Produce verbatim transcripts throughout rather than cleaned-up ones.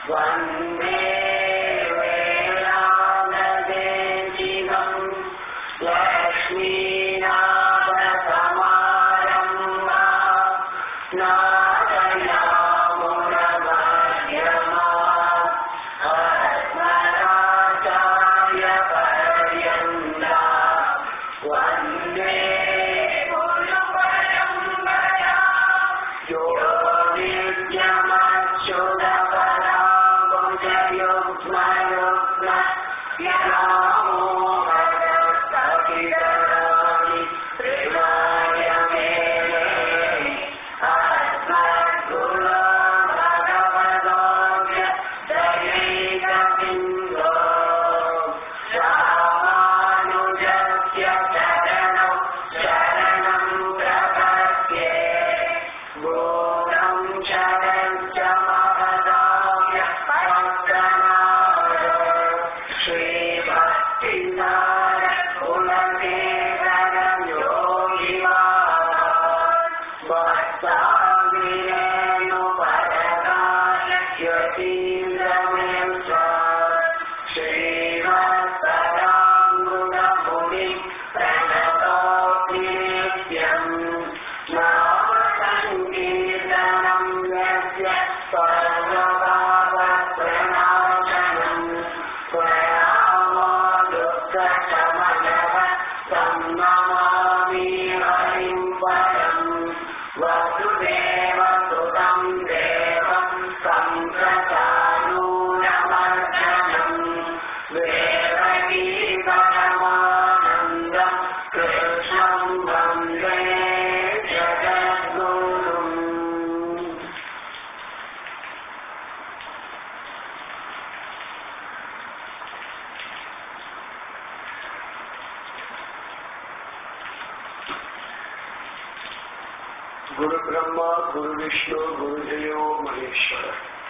गुरु ब्रह्मा गुरु विष्णु गुरुदेव महेश्वर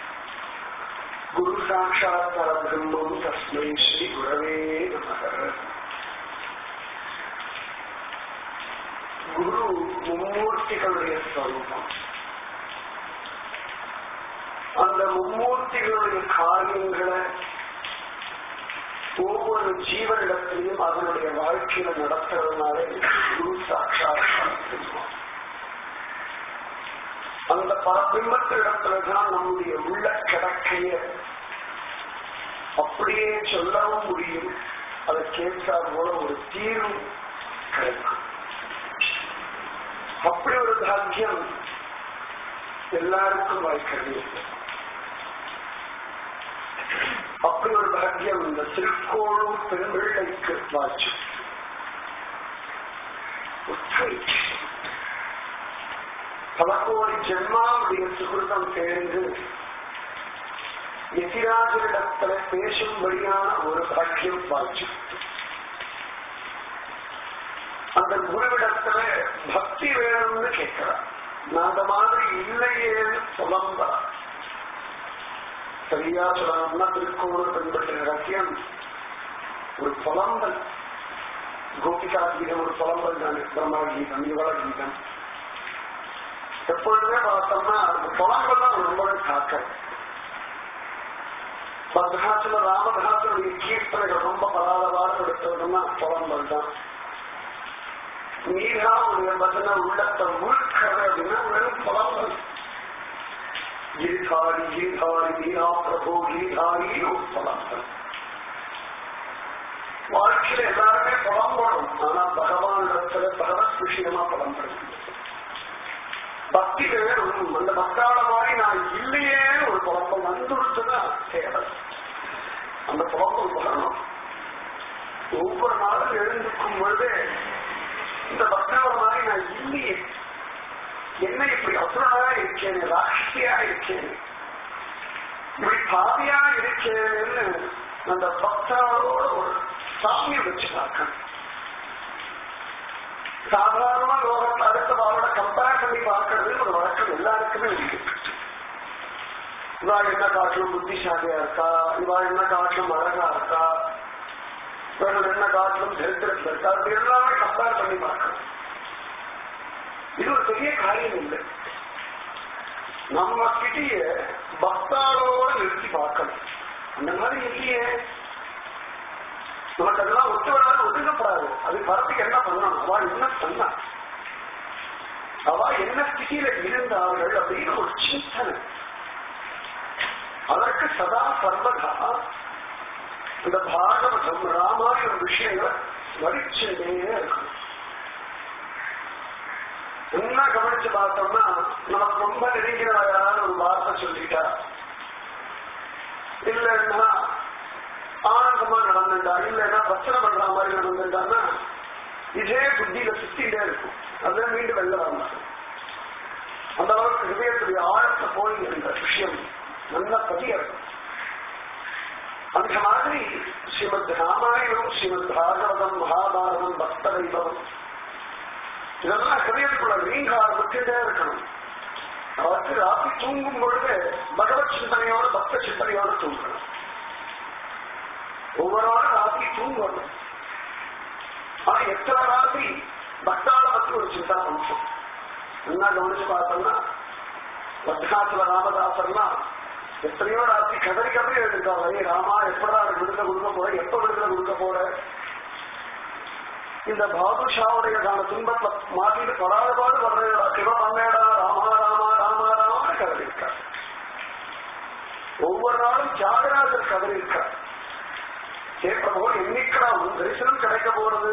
गुरु साक्षात् परब्रह्म तस्मै श्री गुरवे नमः. குரு மும்மூர்த்திகளுடைய ஸ்வரூபம். அந்த மும்மூர்த்திகளுடைய காரியங்களை ஒவ்வொரு ஜீவனிடத்திலையும் அதனுடைய வாழ்க்கையில நடத்துறதுனால குரு சாட்சாத் பரபிரம்மம். அந்த பரபிரம்மத்திடத்துலதான் நம்முடைய உள்ள கிடக்கைய அப்படியே சொல்லவும் முடியும். அதை கேட்டால் போல ஒரு தீர்வு கிடைக்கும். அப்படி ஒரு பாக்கியம் எல்லாருக்கும் வாய்க்கிறது. அப்படி ஒரு பாக்கியம் இந்த திருக்கோளும் பெரும்பிள்ளைக்கு வாய்ச்சு. பல கோடி ஜென்மாவுடைய சுகிருதம் சேர்ந்து எதிராஜரிடத்துல பேசும்படியான ஒரு பாக்கியம் வாய்ச்சு. அந்த குருவிடத்துல பக்தி வேணும்னு கேட்கிறார். நான் அந்த மாதிரி இல்லையேன்னு புலம்பா. சரியா சொல்லணும்னா திருக்கோளூர் பின்பற்ற ரகசியம் ஒரு புலம்பல். கோபிகா கீதம் ஒரு புலம்பல் தானே. பிரம்மா கீதம், யுவல கீதம் எப்பொழுதுமே பார்த்தோம்னா அந்த புலம்பல் தான் ரொம்பவே காக்க. பத்ராசுல ராமதாசுடைய கீர்த்தனைகள் ரொம்ப பலாதவாறு எடுத்ததுன்னா புலம்பல் தான். நீராவுடைய பஜனை உள்ளத்தை முழுக்கிறது அப்படின்னா வெறும் புலம்பல். கீதாரி கீதாரி நீரா பிரபு கீதாரி ஒரு புலம்பல். வாழ்க்கையில எல்லாருமே புலம்படும். ஆனா பகவான் இடத்துல பகவத் விஷயமா புலம்படுது. பக்தி வேணும். அந்த பக்தாள மாதிரி நான் இல்லையேன்னு ஒரு புலம்பம் வந்துடுச்சுன்னா தேவை. அந்த புலம்பம் வரணும். ஒவ்வொரு நாளும் எழுந்திருக்கும் பொழுதே இந்த பக்தாள மாதிரி நான் இல்லையே, என்ன இப்படி அசுரனா இருக்கேன், ராட்சியா இருக்கேன், இப்படி பாவியா இருக்கேன்னு அந்த பக்தாளோட ஒரு சாமியம் வச்சு பார்க்கணும். சாதாரணமா லோகத்தை அடுத்த வாழோட கம்பேர் பண்ணி பார்க்கறது ஒரு வழக்கம் எல்லாருக்குமே இருக்கு. இவா என்ன காட்டிலும் புத்திசாலியா இருக்கா, இவா என்ன காட்டிலும் அழகா இருக்கா, இவர்கள் என்ன காட்டிலும் சரித்திரத்தில் இருக்கா, அப்படி எல்லாமே கம்பேர் பண்ணி பார்க்கணும். இது ஒரு பெரிய காரியம் இல்லை. நம்ம கிட்டிய பக்தாளோட நிறுத்தி பார்க்கணும். இல்லையே. நமக்கு அதெல்லாம் ஒத்து வராது, ஒதுக்கப்படாது. அது வரத்துக்கு என்ன பண்ணணும், அவ என்ன பண்ணா, அவ என்ன ஸ்திதியில இருந்தார்கள் அப்படின்னு ஒரு சிந்தனை. அதற்கு சதா சர்வதா இந்த பாகவதம் ராமாயண விஷயங்களை ஸ்மரிச்சுட்டே இருக்கணும். என்ன கவனிச்சு பார்த்தோம்னா, நமக்கு ரொம்ப நெருங்கிற யாராவது ஒரு வார்த்தை சொல்லிட்டா, இல்லைன்னா ஆனந்தமா நடந்துட்டா, இல்லைன்னா பிரச்சனை பண்ற மாதிரி நடந்துட்டான்னா இதே புத்தியில சுத்திட்டே இருக்கும். அதுல மீண்டும் வெளில வரலாம். அந்த அளவுக்கு ஹிருதயத்துடைய ஆழத்தை போய் என்ற விஷயம் நல்ல பதிய இருக்கும். அந்த மாதிரி ஸ்ரீமத் ராமாயணம், ஸ்ரீமத் பாகவதம், மகாபாரதம், பக்த வைபவம் இதெல்லாம் ஹிருதயத்துக்குள்ள ரீங்கார் விட்டுட்டே இருக்கணும். அவருக்கு ராத்திரி தூங்கும் பொழுது பகவத் சிந்தனையோட பக்த சிந்தனையோட தூங்கணும். ஒவ்வொரு நாளும் ராத்திரி தூங்கணும். ஆனா எத்தனை ராத்திரி பக்தால பத்தி ஒரு சிந்தனை அம்சம் என்ன கவனிச்சு பார்த்தோம்னா, பத்மாசுல ராமதாசர்லாம் எத்தனையோ ராத்திரி கதறி கதறி எழுதிருக்காங்க. ஏ ராமா, எப்படா விடுதலை கொடுக்க போற, எப்ப விடுதலை கொடுக்க போற, இந்த பாதுஷாவுடைய துன்பத்தை மாட்டிட்டு படாதபாடு வர்றா, சிவ பண்ணேடா ராமா ராமா ராமா ராமான்னு கதறி இருக்கார். ஒவ்வொரு நாளும் தியாகராஜர் கதறி இருக்கார். கேட்கிறபோ என்னைக்கடா உன் தரிசனம் கிடைக்க போறது,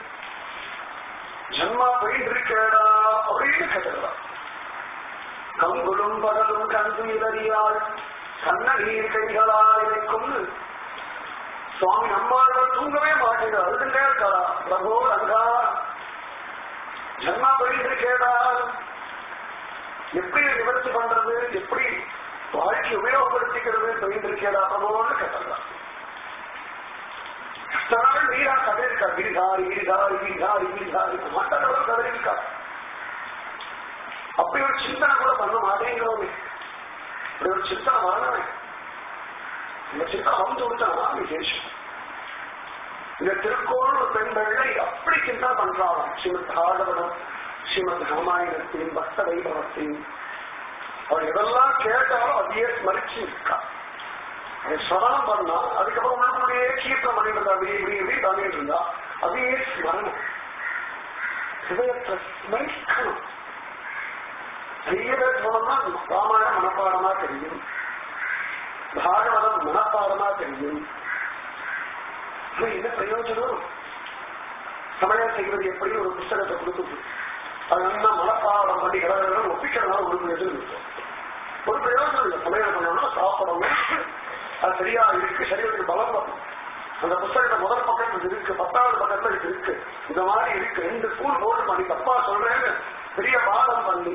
ஜன்மா போயிட்டு இருக்கேடா அப்படின்னு கதறா. கங்குலும் பகலும் கண்டு இதறியாள் கண்ணீர் கைகளால் இணைக்கும் சுவாமி நம்மாழ்வார் தூங்கவே மாட்டேங்கிறார். அழுதுட்டே இருக்காரா, பிரபோ ரங்கா ஜன்மா போயிட்டு இருக்கேடா, எப்படி நிவர்த்தி பண்றது, எப்படி வாழ்க்கை உபயோகப்படுத்திக்கிறது, போயிட்டு இருக்கேடா பிரபோன்னு கேட்டார். கஷ்டநாள் நீரா கதறிருக்கா, கிரிகாரி கிரிகாரி கிரிகாரி கிரிகாரி மாட்டாளர் கதறிருக்கா. அப்படி ஒரு சிந்தனை கூட பண்ண மாட்டேங்கிறோமே, அப்படி ஒரு சிந்தனை வாழவே. இந்த சிந்தனை வந்து கொடுத்தா விசேஷம். இந்த திருக்கோளூர் பெண்களை அப்படி சிந்தனை பண்றாங்க. ஸ்ரீமத் பாகவதம், ஸ்ரீமத் ராமாயணத்தையும் பக்த வைபவத்தையும் அவர் எதெல்லாம் கேட்டாலும் அதையே ஸ்மரிச்சு இருக்கா. அதை சவனம் பண்ணா, அதுக்கப்புறம் உள்ளுக்குள்ளேயே கீர்த்தம் பண்ணிட்டு இருந்தா, அப்படி இப்படி இப்படி பண்ணிட்டு இருந்தா அதையே ஸ்மரணம். ஹிருதயத்தை ஸ்மரிக்கணும். நிறைய பேர் போனோம்னா ராமாயணம் மனப்பாடமா தெரியும், பாகவதம் மனப்பாடமா தெரியும். என்ன பிரயோஜனம்? சமயம் செய்வது எப்படி ஒரு புத்தகத்தை கொடுத்து அது நல்லா மனப்பாடம் பண்ணி கடவுள் ஒப்பிக்கிறதுனால ஒரு பிரயோஜனம் இருக்கும். ஒரு பிரயோஜனம் இல்லை. சமயம் பண்ணணும்னா சாப்பிடணும், அது சரியா இருக்கு, சரீரத்துக்கு பலம் வரும். அந்த புத்தகத்தை முதல் பக்கத்துல இருக்கு, பத்தாவது பக்கத்துல இது இருக்கு, இந்த மாதிரி இருக்கு, ரெண்டு ஸ்கூல் போர்டு பண்ணி தப்பா சொல்றேன்னு பெரிய வாதம் பண்ணி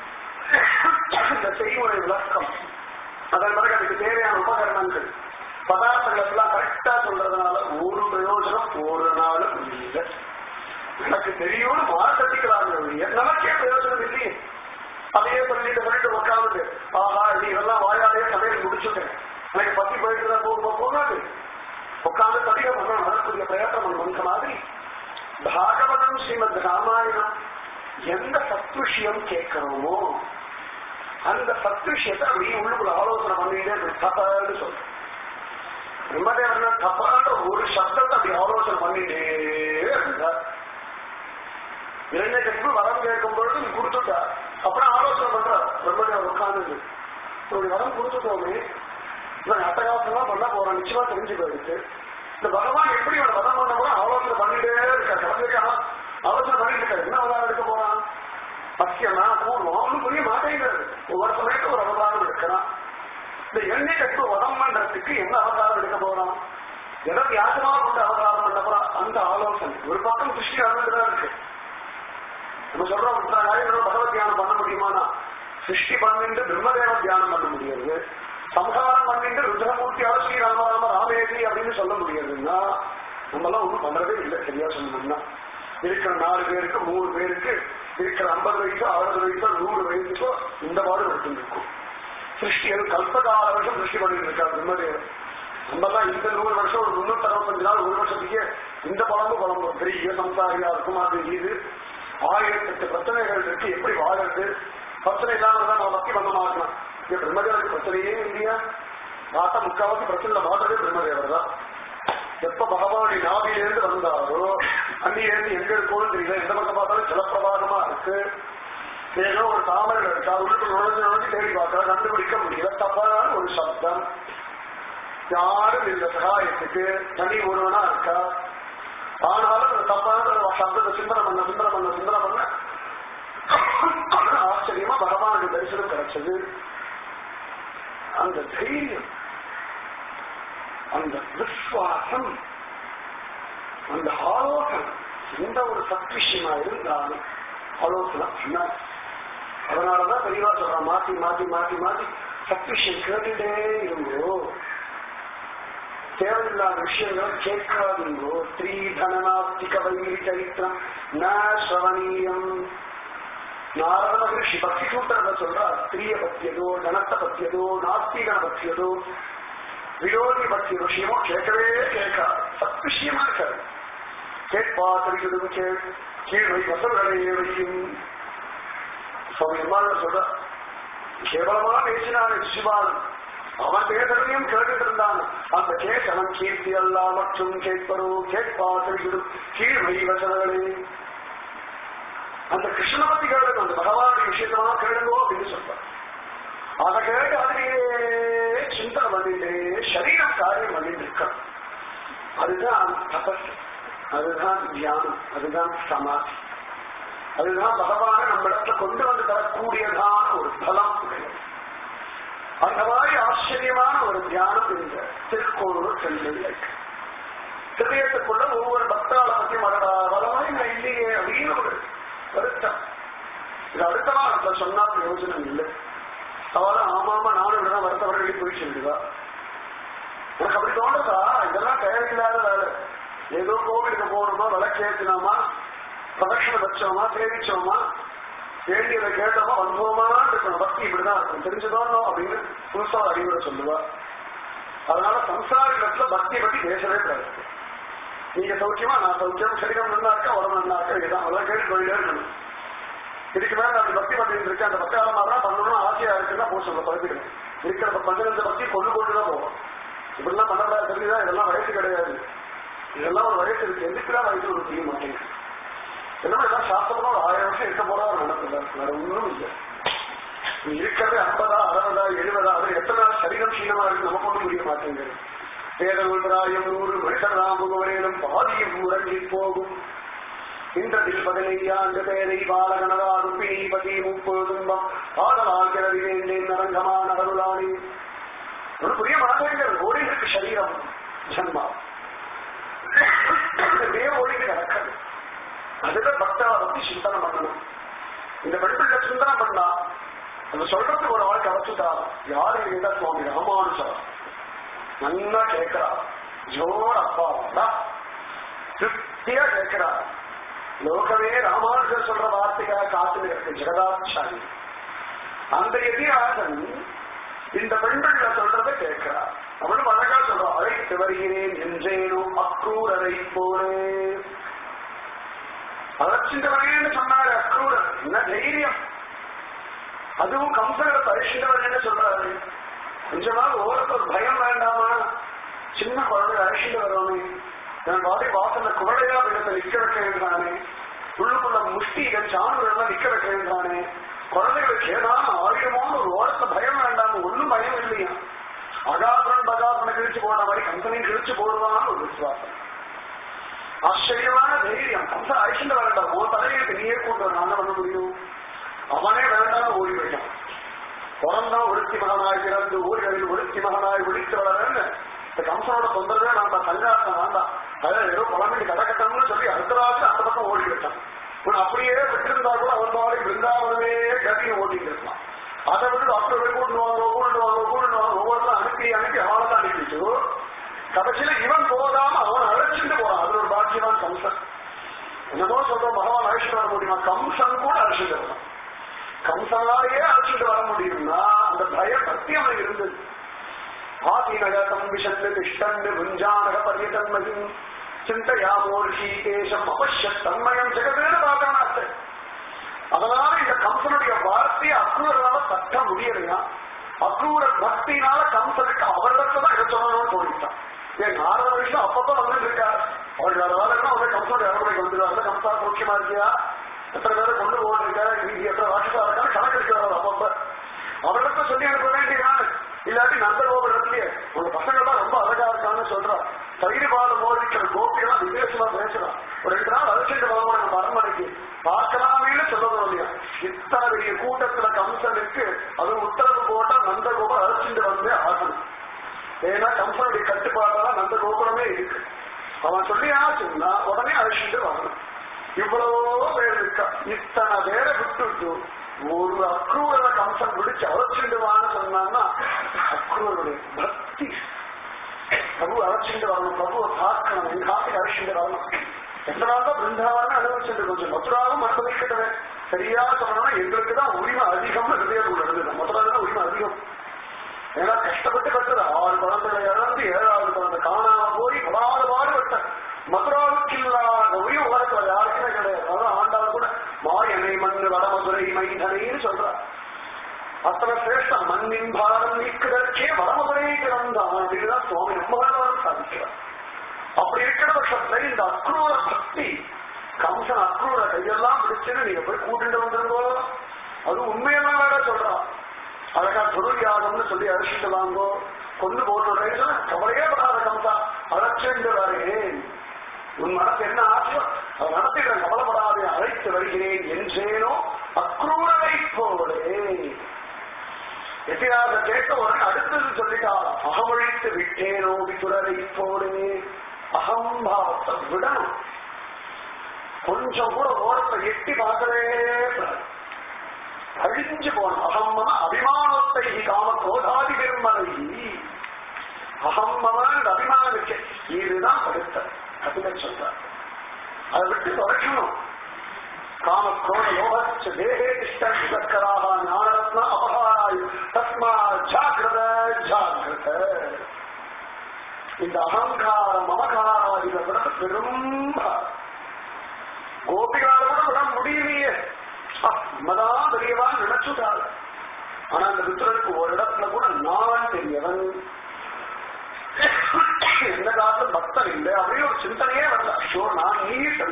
இந்த செய்முறை விளக்கம், அதன் பிறகு அதுக்கு தேவையான உபகரணங்கள் பதார்த்தங்கள் எல்லாம் கரெக்டா சொல்றதுனால ஒரு பிரயோஜனம் ஒரு நாளும் இல்லை. எனக்கு தெரியும் மாற்றத்திக்கிறாங்க, நமக்கே பிரயோஜனம் இல்லையே. அதையே பண்ணிட்டு பண்ணிட்டு உட்காந்து ஆஹா நீ இதெல்லாம் வாயாலே சமையல் முடிச்சுட்டேன், எனக்கு பத்தி போயிட்டு போக போகாது, உட்காந்து தடிக பண்ண நடக்கூடிய பிரயத்தனம் பண்ண மாதிரி பாகவதம் ஸ்ரீமத் ராமாயணம் எந்த சத்விஷயம் கேட்கிறோமோ அந்த சத்விஷயத்தை அப்படி உள்ளுக்குள்ள ஆலோசனை பண்ணிட்டே தப்பான்னு சொல்றேன். பிரம்மதேவன் தப்பான ஒரு சப்தத்தை அப்படி ஆலோசனை பண்ணிட்டே இருந்தார். இரண்யகத்துக்கு வரம் கேட்கும் பொழுது கொடுத்துட்டா, அப்புறம் ஆலோசனை பண்றார் பிரம்மதேவன் உட்கார்ந்து வரம் கொடுத்துட்டோமே, இவன் அட்டகாசம்லாம் பண்ண போறான், நிச்சயமா தெரிஞ்சு போயிடுச்சு. இந்த பகவான் எப்படி இவன் வரம் பண்ண போறான் ஆலோசனை பண்ணிட்டே இருக்கா, கலந்துக்கான ஆலோசனை பண்ணிட்டு இருக்காரு. என்ன அவதாரம் எடுக்க போறான், பத்தியமா பூர்வம் அவனும் புரிய மாட்டேங்கிறது. ஒவ்வொரு சமயத்துக்கு ஒரு அவதாரம் எடுக்கிறான். இந்த இரண்யகத்துக்கு வரம் பண்றதுக்கு என்ன அவதாரம் எடுக்க போறான், எதை வியாசமா கொண்டு அவதாரம் பண்ண போறான், அந்த ஆலோசனை ஒரு பக்கம் திருஷ்டி ஆனதுதான் இருக்கு. நம்ம சொல்றோம் பகவத் தியானம் பண்ண முடியுமானா, சிருஷ்டி பண்ணிட்டு பிரம்மதேவ தியானம் பண்ண முடியாது, சம்ஹாரம் பண்ணிட்டு ருத்ரமூர்த்தியால ஸ்ரீ ராமராம ராமேதி அப்படின்னு சொல்ல முடியாதுன்னா நம்ம எல்லாம் ஒன்றும் பண்றதே இல்லை. சரியா சொல்லணும்னா இருக்கிற நாலு பேருக்கு மூணு பேருக்கு இருக்கிற ஐம்பது வயசோ அறுபது வயசோ நூறு வயசுக்கோ இந்த பாடு எடுத்துருக்கும். சிருஷ்டிகள் கல்பகால வருஷம் சிருஷ்டி பண்ணிட்டு இருக்காரு பிரம்மதேவன். நம்ம எல்லாம் இந்த நூறு வருஷம் ஒரு முன்னூத்தி அறுபத்தஞ்சு நாள் ஒரு வருஷத்துக்கே இந்த குழம்பு குழம்பு பெரிய சம்சாரியா இருக்கும். அது இது ஆயிரத்தெட்டு பிரச்சனைகள் இருக்கு, எப்படி வாழறது, பிரச்சனை இல்லாம நம்ம பக்தி பண்ண மாட்டோம். பிரம்மதேவனுக்கு பிரச்சனையே இல்லையா, பார்த்தா முக்காவாசி பிரச்சனை பார்த்ததே பிரம்மதேவர் தான். எப்ப பகவானி நாவிலேருந்து வந்தாரோ அன்னிலேருந்து எங்க இருக்கோன்னு தெரியல. எந்த பக்கம் பார்த்தாலும் ஜலப்பிரபாகமா இருக்கு. ஏதோ ஒரு தாமரை இருக்கா, உள்ளுக்கு நுழைஞ்சு நுழைஞ்சு தேடி பார்த்தா கண்டுபிடிக்க முடியல. தப்பான ஒரு சப்தம், யாரும் இந்த சகாயத்துக்கு தனி ஒருவனா இருக்கா. ஆனாலும் அந்த தப்பான சப்தத்தை சிந்தனை பண்ண சிந்தனை பண்ண சிந்தனை பண்ண ஆச்சரியமா பகவானுடைய தரிசனம் கிடைச்சது. அந்த தைரியம், அந்த விஸ்வாசம், அந்த ஆலோசனை, எந்த ஒரு சத்விஷயமா இருந்தாலும் ஆலோசனை பண்ண. அதனாலதான் தெளிவா சொல்றான், மாத்தி மாத்தி மாத்தி மாத்தி சத்விஷயம் கேட்டுட்டே இருந்தோ, தேவையில்லாத விஷயங்களை கேட்காதீங்கோ. ஸ்ரீ தனநாஸ்திக வைரி சரித்திரம் ந ஸ்ரவணீயம். நாரத மகிழ்ச்சி பக்தி சூத்திரத்தை சொல்றா, ஸ்திரீய பத்தியதோ தனத்தை பத்தியதோ நாஸ்திகனை பத்தியதோ விரோதி பற்றிய விஷயமோ கேட்கவே கேட்காது. சத் விஷயமா இருக்காது. கேட்பா தெரிவிக்கும் கேள் கீழ்வை வசல்களையே வையும். சுவாமி எம்மாள் சொல்ற, கேவலமா பேசினான் சிவான், அவன் பேசுறதையும் கேட்டுட்டு இருந்தான். அந்த கேட்டவன் கீர்த்தி அல்லா மற்றும் கேட்பரோ கேட்பா தெரிவிக்கும் கீழ்வை வசல்களே. அந்த கிருஷ்ண பத்தி கேளுங்க, அந்த பகவானுடைய விஷயத்தமா கேளுங்கோ அப்படின்னு சொல்றான். அதை கேட்டு அதிலேயே சிந்தனை பண்ணிட்டு சரீரம் காரியம் பண்ணிட்டு இருக்க. அதுதான் தபஸ், அதுதான் தியானம், அதுதான் சமாதி, அதுதான் பகவான நம்ம இடத்துல கொண்டு வந்து தரக்கூடியதான ஒரு பலம். அந்த மாதிரி ஆச்சரியமான ஒரு தியானம் இந்த திருக்கோளூர் செல்வதில் இருக்கு. திருதயத்துக்குள்ள ஒவ்வொரு பக்தாள பத்தி வரடா வரவாய் நான் இல்லையே அப்படின்னு ஒரு வருத்தம். இது அடுத்த வாரத்துல சொன்னா பிரயோஜனம் இல்லை. அவளை ஆமாமா நானும் இப்படிதான் வருத்தவரை வெளியே போய் சொல்லிடுவா. எனக்கு அப்படி தோணுதா, இதெல்லாம் தேவையில்லாத வேலை. ஏதோ கோவிலுக்கு போகணுமா, விளக்கேற்றினோமா, பிரதட்சணை வச்சோமா, சேவிச்சோமா, வேண்டியதை கேட்டோமா, வந்தோமான்னு இருக்கணும். பக்தி இப்படிதான் இருக்கும், தெரிஞ்சுதோணும் அப்படின்னு புதுசா அறிவுரை சொல்லுவா. அதனால சம்சாரிடத்துல பக்தியை பத்தி பேசவே கூடாது. நீங்க சௌக்கியமா, நான் சௌக்கியம், சரீரம் நல்லா இருக்கா, உடம்பு நல்லா இருக்கா, இதுதான் அதெல்லாம் கேட்டு போயிட்டே இருக்கணும். இதுக்கு மேல நான் பக்தி பண்ணிட்டு இருக்கேன், அந்த பக்தி ஆரம்பம் பண்ணணும்னு ஆசையா இருக்குன்னா போக சொல்ல பழப்பிடுங்க. இருக்கிற பதினஞ்சு பக்தி கொண்டு கொண்டுதான் போவோம். இப்படிலாம் பண்ணக்கூடாது தெரிஞ்சுதான். இதெல்லாம் வயசு கிடையாது, இதெல்லாம் ஒரு வயசு இருக்கு. எதுக்குதான் வயசு ஒரு செய்ய மாட்டேங்க. என்னன்னா எல்லாம் சாஸ்திரமா ஒரு ஆயிரம் வருஷம் இருக்க போறா ஒரு நடத்துல வேற ஒன்றும் இல்லை. நீ இருக்கிறது ஐம்பதா அறுபதா எழுபதா, அது எத்தனை சரீரம் சீனமா இருக்கு நமக்கு ஒன்றும் முடிய மாட்டேங்குது. வேதகுல்ராயம் நூறு மனிதராம் முகவரேனும் பாதியும் முரங்கி போகும். இன்றதில் பதினையாண்டு பேரை பாலகனவா ருப்பிணி பதி முப்பது துன்பம் பாடலால் கிளறி வேண்டேன் நரங்கமான அருளானி. ஒரு புரிய மாற்றங்கள் ஓடிகளுக்கு சரீரம் ஜன்மா ஓடிக்கு நடக்கிறது. அதுதான் பக்தாவை பத்தி சிந்தனை பண்ணணும். இந்த பெண்பிள்ள சிந்தனை பண்ணா அந்த சொல்றதுக்கு ஒரு வாழ்க்கை அவச்சுட்டா யாரு கேட்டா சுவாமி ராமானுஜா நல்லா கேட்கிறா. ஜோர் அப்பா திருப்தியா கேட்கிறா. லோகமே ராமானுஜர் சொல்ற வார்த்தைக்காக காத்து இருக்கு ஜெகதாச்சாரி. அந்த எதிராகன் இந்த பெண்கள்ல சொல்றதை கேட்கிறார். அவனும் அழகா சொல்றான், அழைத்து வருகிறேன் என்றேனும் அக்ரூரரை போலே. அழைச்சின்றவனேன்னு சொன்னாரு அக்ரூரர். என்ன தைரியம்! அதுவும் கம்சகத்தை அழைச்சின்றவனேன்னு சொல்றாரு. கொஞ்சமாவது ஓரத்து ஒரு பயம் வேண்டாமா? சின்ன குழந்தை அழைச்சிட்டு வரவனே, என் பாடி வாசல்ல குவளையா விடத்தை நிக்க வைக்க வேண்டானே, உள்ளுக்குள்ள முஷ்டிகள் சாணுகள் எல்லாம் நிக்க வைக்க வேண்டானே, குழந்தைகளுக்கு ஏதாவது ஆயுதமான ஒரு ஓரத்துல பயம் வேண்டாம. ஒன்னும் பயம் இல்லையா? அகாபுரன் பகாபுரனை கிழிச்சு போட மாதிரி கம்பெனியும் கிழிச்சு போடுவான்னு ஒரு விசுவாசம். ஆச்சரியமான தைரியம். கம்ச அழிச்சுட்டு வேண்டாம், உன் தலையிலுக்கு நீயே கூட்டு நான் பண்ண முடியும். அவனே வேண்டாம் ஓடி போயிட்டான். பிறந்தான் ஒருத்தி மகனாய் பிறந்து ஊர்களில் ஒருத்தி மகனாய் ஒழித்து வளரன்னு இந்த கம்சனோட தொந்தரவே நான் சங்காசம் வேண்டாம். அதாவது ஏதோ குழந்தைக்கு கதக்கட்டம்னு சொல்லி அடுத்த ராத்திரி அந்த பக்கம் ஓடி விட்டான். அப்படியே விட்டிருந்தா கூட அவன் மாதிரி பிருந்தாவனமே கதியை ஓட்டிட்டு இருப்பான். அதை விட்டு டாக்டர் போய் கூட்டு வாங்க கூட்டு வாங்க கூட்டு வாங்க ஒவ்வொருத்தரும் அனுப்பி அனுப்பி அவனை தான் அனுப்பிச்சு கடைசியில இவன் போகாம அவன் அழைச்சிட்டு போறான். அது ஒரு பாக்கியவான் கம்சன். என்னமோ சொல்றோம் பகவான் அழைச்சிட்டு வர முடியுமா? கம்சன் கூட அழைச்சிட்டு வரலாம். கம்சனாலேயே அழைச்சிட்டு வர முடியும்னா அந்த பய சத்தியம் அவனுக்கு இருந்தது. ஆதிநகரம் விஷந்து திஷ்டந்து முஞ்சானக பரியதன்மகிம் சிந்தையாமோர்ஷீகேஷம் அவசிய தன்மயம் ஜெகதேன்னு பார்க்கறான். அதனால இந்த கம்சனுடைய வார்த்தையை அக்ரூரால தட்ட முடியலையா? அக்ரூர பக்தினால கம்சனுக்கு அவரோட போயிட்டான். ஏன் நாலரை வருஷம் அப்பப்ப வந்துட்டு இருக்காரு. அவருக்கு வேற வேலை அவரை கம்சோட இறமுறைக்கு வந்துருவாங்க. கம்சா சௌக்கியமா இருக்கியா, எத்தனை பேரை கொண்டு போட்டிருக்காரு, நீங்க எத்தனை ராட்சசா இருக்காரு கணக்கு எடுக்கிறாரு. அப்பப்ப அவரிடத்த சொல்லி அனுப்ப வேண்டியதான். இல்லாட்டி நந்தகோபுர இடத்துலயே உங்க பசங்கள்லாம் ரொம்ப அழகா இருக்கான்னு சொல்றான். தயிர்பால மோதிக்கிற கோபியெல்லாம் விசேஷமா பேசுறான். ஒரு ரெண்டு நாள் அழைச்சிட்டு வரணும் நம்ம அரண்மனைக்கு பார்க்கலாமேன்னு சொல்லணும் இல்லையா. இத்தனை பெரிய கூட்டத்துல கம்சனுக்கு அது உத்தரவு போட்டா நந்தகோபுரம் அழைச்சிட்டு வந்து ஆகணும். ஏன்னா கம்சனுடைய கட்டுப்பாடுதான் நந்தகோபுரமே இருக்கு. அவன் சொல்லி ஆச்சுன்னா உடனே அழைச்சிட்டு வரணும். இவ்வளவோ பேர் இருக்கா. இத்தனை பேரை விட்டுட்டு ஒரு அக்ரூரை கம்சன் பிடிச்சு அழைச்சிடுவான்னு சொன்னான்னா அக்ரூருடைய பக்தி. பிரபு அழைச்சிட்டு வரணும், பிரபுவை பார்க்கணும், எங்காவது அழைச்சிட்டு வரணும். எத்தனாவது பிருந்தாவன அனுபவிச்சுட்டு கொஞ்சம் மதுராவும் அனுபவிக்கிட்டவே சரியா சொல்லணும்னா எங்களுக்குதான் உரிமை அதிகம்னு ஹிருதயத்துக்குள்ள இருந்தது. மதுராதான் உரிமை அதிகம். ஏன்னா கஷ்டப்பட்டு கட்டுறது ஆறு குழந்தைகளை இழந்து ஏழாவது குழந்தை காணாம போய் படாத பாடுபட்ட மதுராவுக்கு இல்லாத உரிமை உலகத்துல யாருக்குமே கிடையாது. அதான் ஆண்டாள் கூட மாயனை மண் வடமதுரை மைதனைன்னு சொல்றார். அத்தனை சிரேஷ்டம் மண்ணின் பாரம் நீக்குதற்கே வடமதுரை கிடந்தான் அப்படின்னுதான் சுவாமி ரொம்ப சாதிக்கிறார். அப்படி இருக்கிற பட்சத்துல இந்த அக்ரூர பக்தி கம்சன் அக்ரூர கையெல்லாம் பிடிச்சுன்னு நீங்க போய் கூட்டிட்டு வந்துருங்கோ. அது உண்மையெல்லாம் வேற சொல்றான். அழகா துருவியாகம்னு சொல்லி அழைச்சிட்டு வாங்கோ, கொண்டு போட்டு கவலையே படாத கம்சா அழைச்சிட்டு வரேன். உன் மனசு என்ன ஆச்சோ அதை நடத்திடுறேன், கவலைப்படாதே, அழைத்து வருகிறேன் என்றேனோ அக்ரூரரை போலே. எதிராக கேட்ட உடனே அடுத்தது சொல்லிட்டார், அகமழித்து விட்டேனோ விதுரரை போலே. அகம்பாவத்தை விடணும். கொஞ்சம் கூட ஓரத்தை எட்டி பார்க்கவே அழிஞ்சு போனோம். அகம்மன அபிமானத்தை காம கோதாதி பெருமலை. அகம்மன அபிமானத்துக்கு இதுதான் படுத்த அப்படின்னு சொல்றார். அதை விட்டு தொடக்கணும். காம கோட லோகச்ச தேகே திஷ்டராக ஞானரத்ன அபகாராய் தஸ்மா ஜாகிரத ஜாகிரத. இந்த அகங்காரம் மமகாராதிகளை விட பெரும் கோபிகால கூட விட முடியலையே. மதான் பெரியவான் நினைச்சுட்டாள். ஆனா அந்த வித்துரனுக்கு ஒரு இடத்துல கூட நான் பெரியவன், எந்த காலத்துல பக்தன் இல்லை அப்படின்னு ஒரு சிந்தனையே வரல. ஐயோ நான் நீசன்,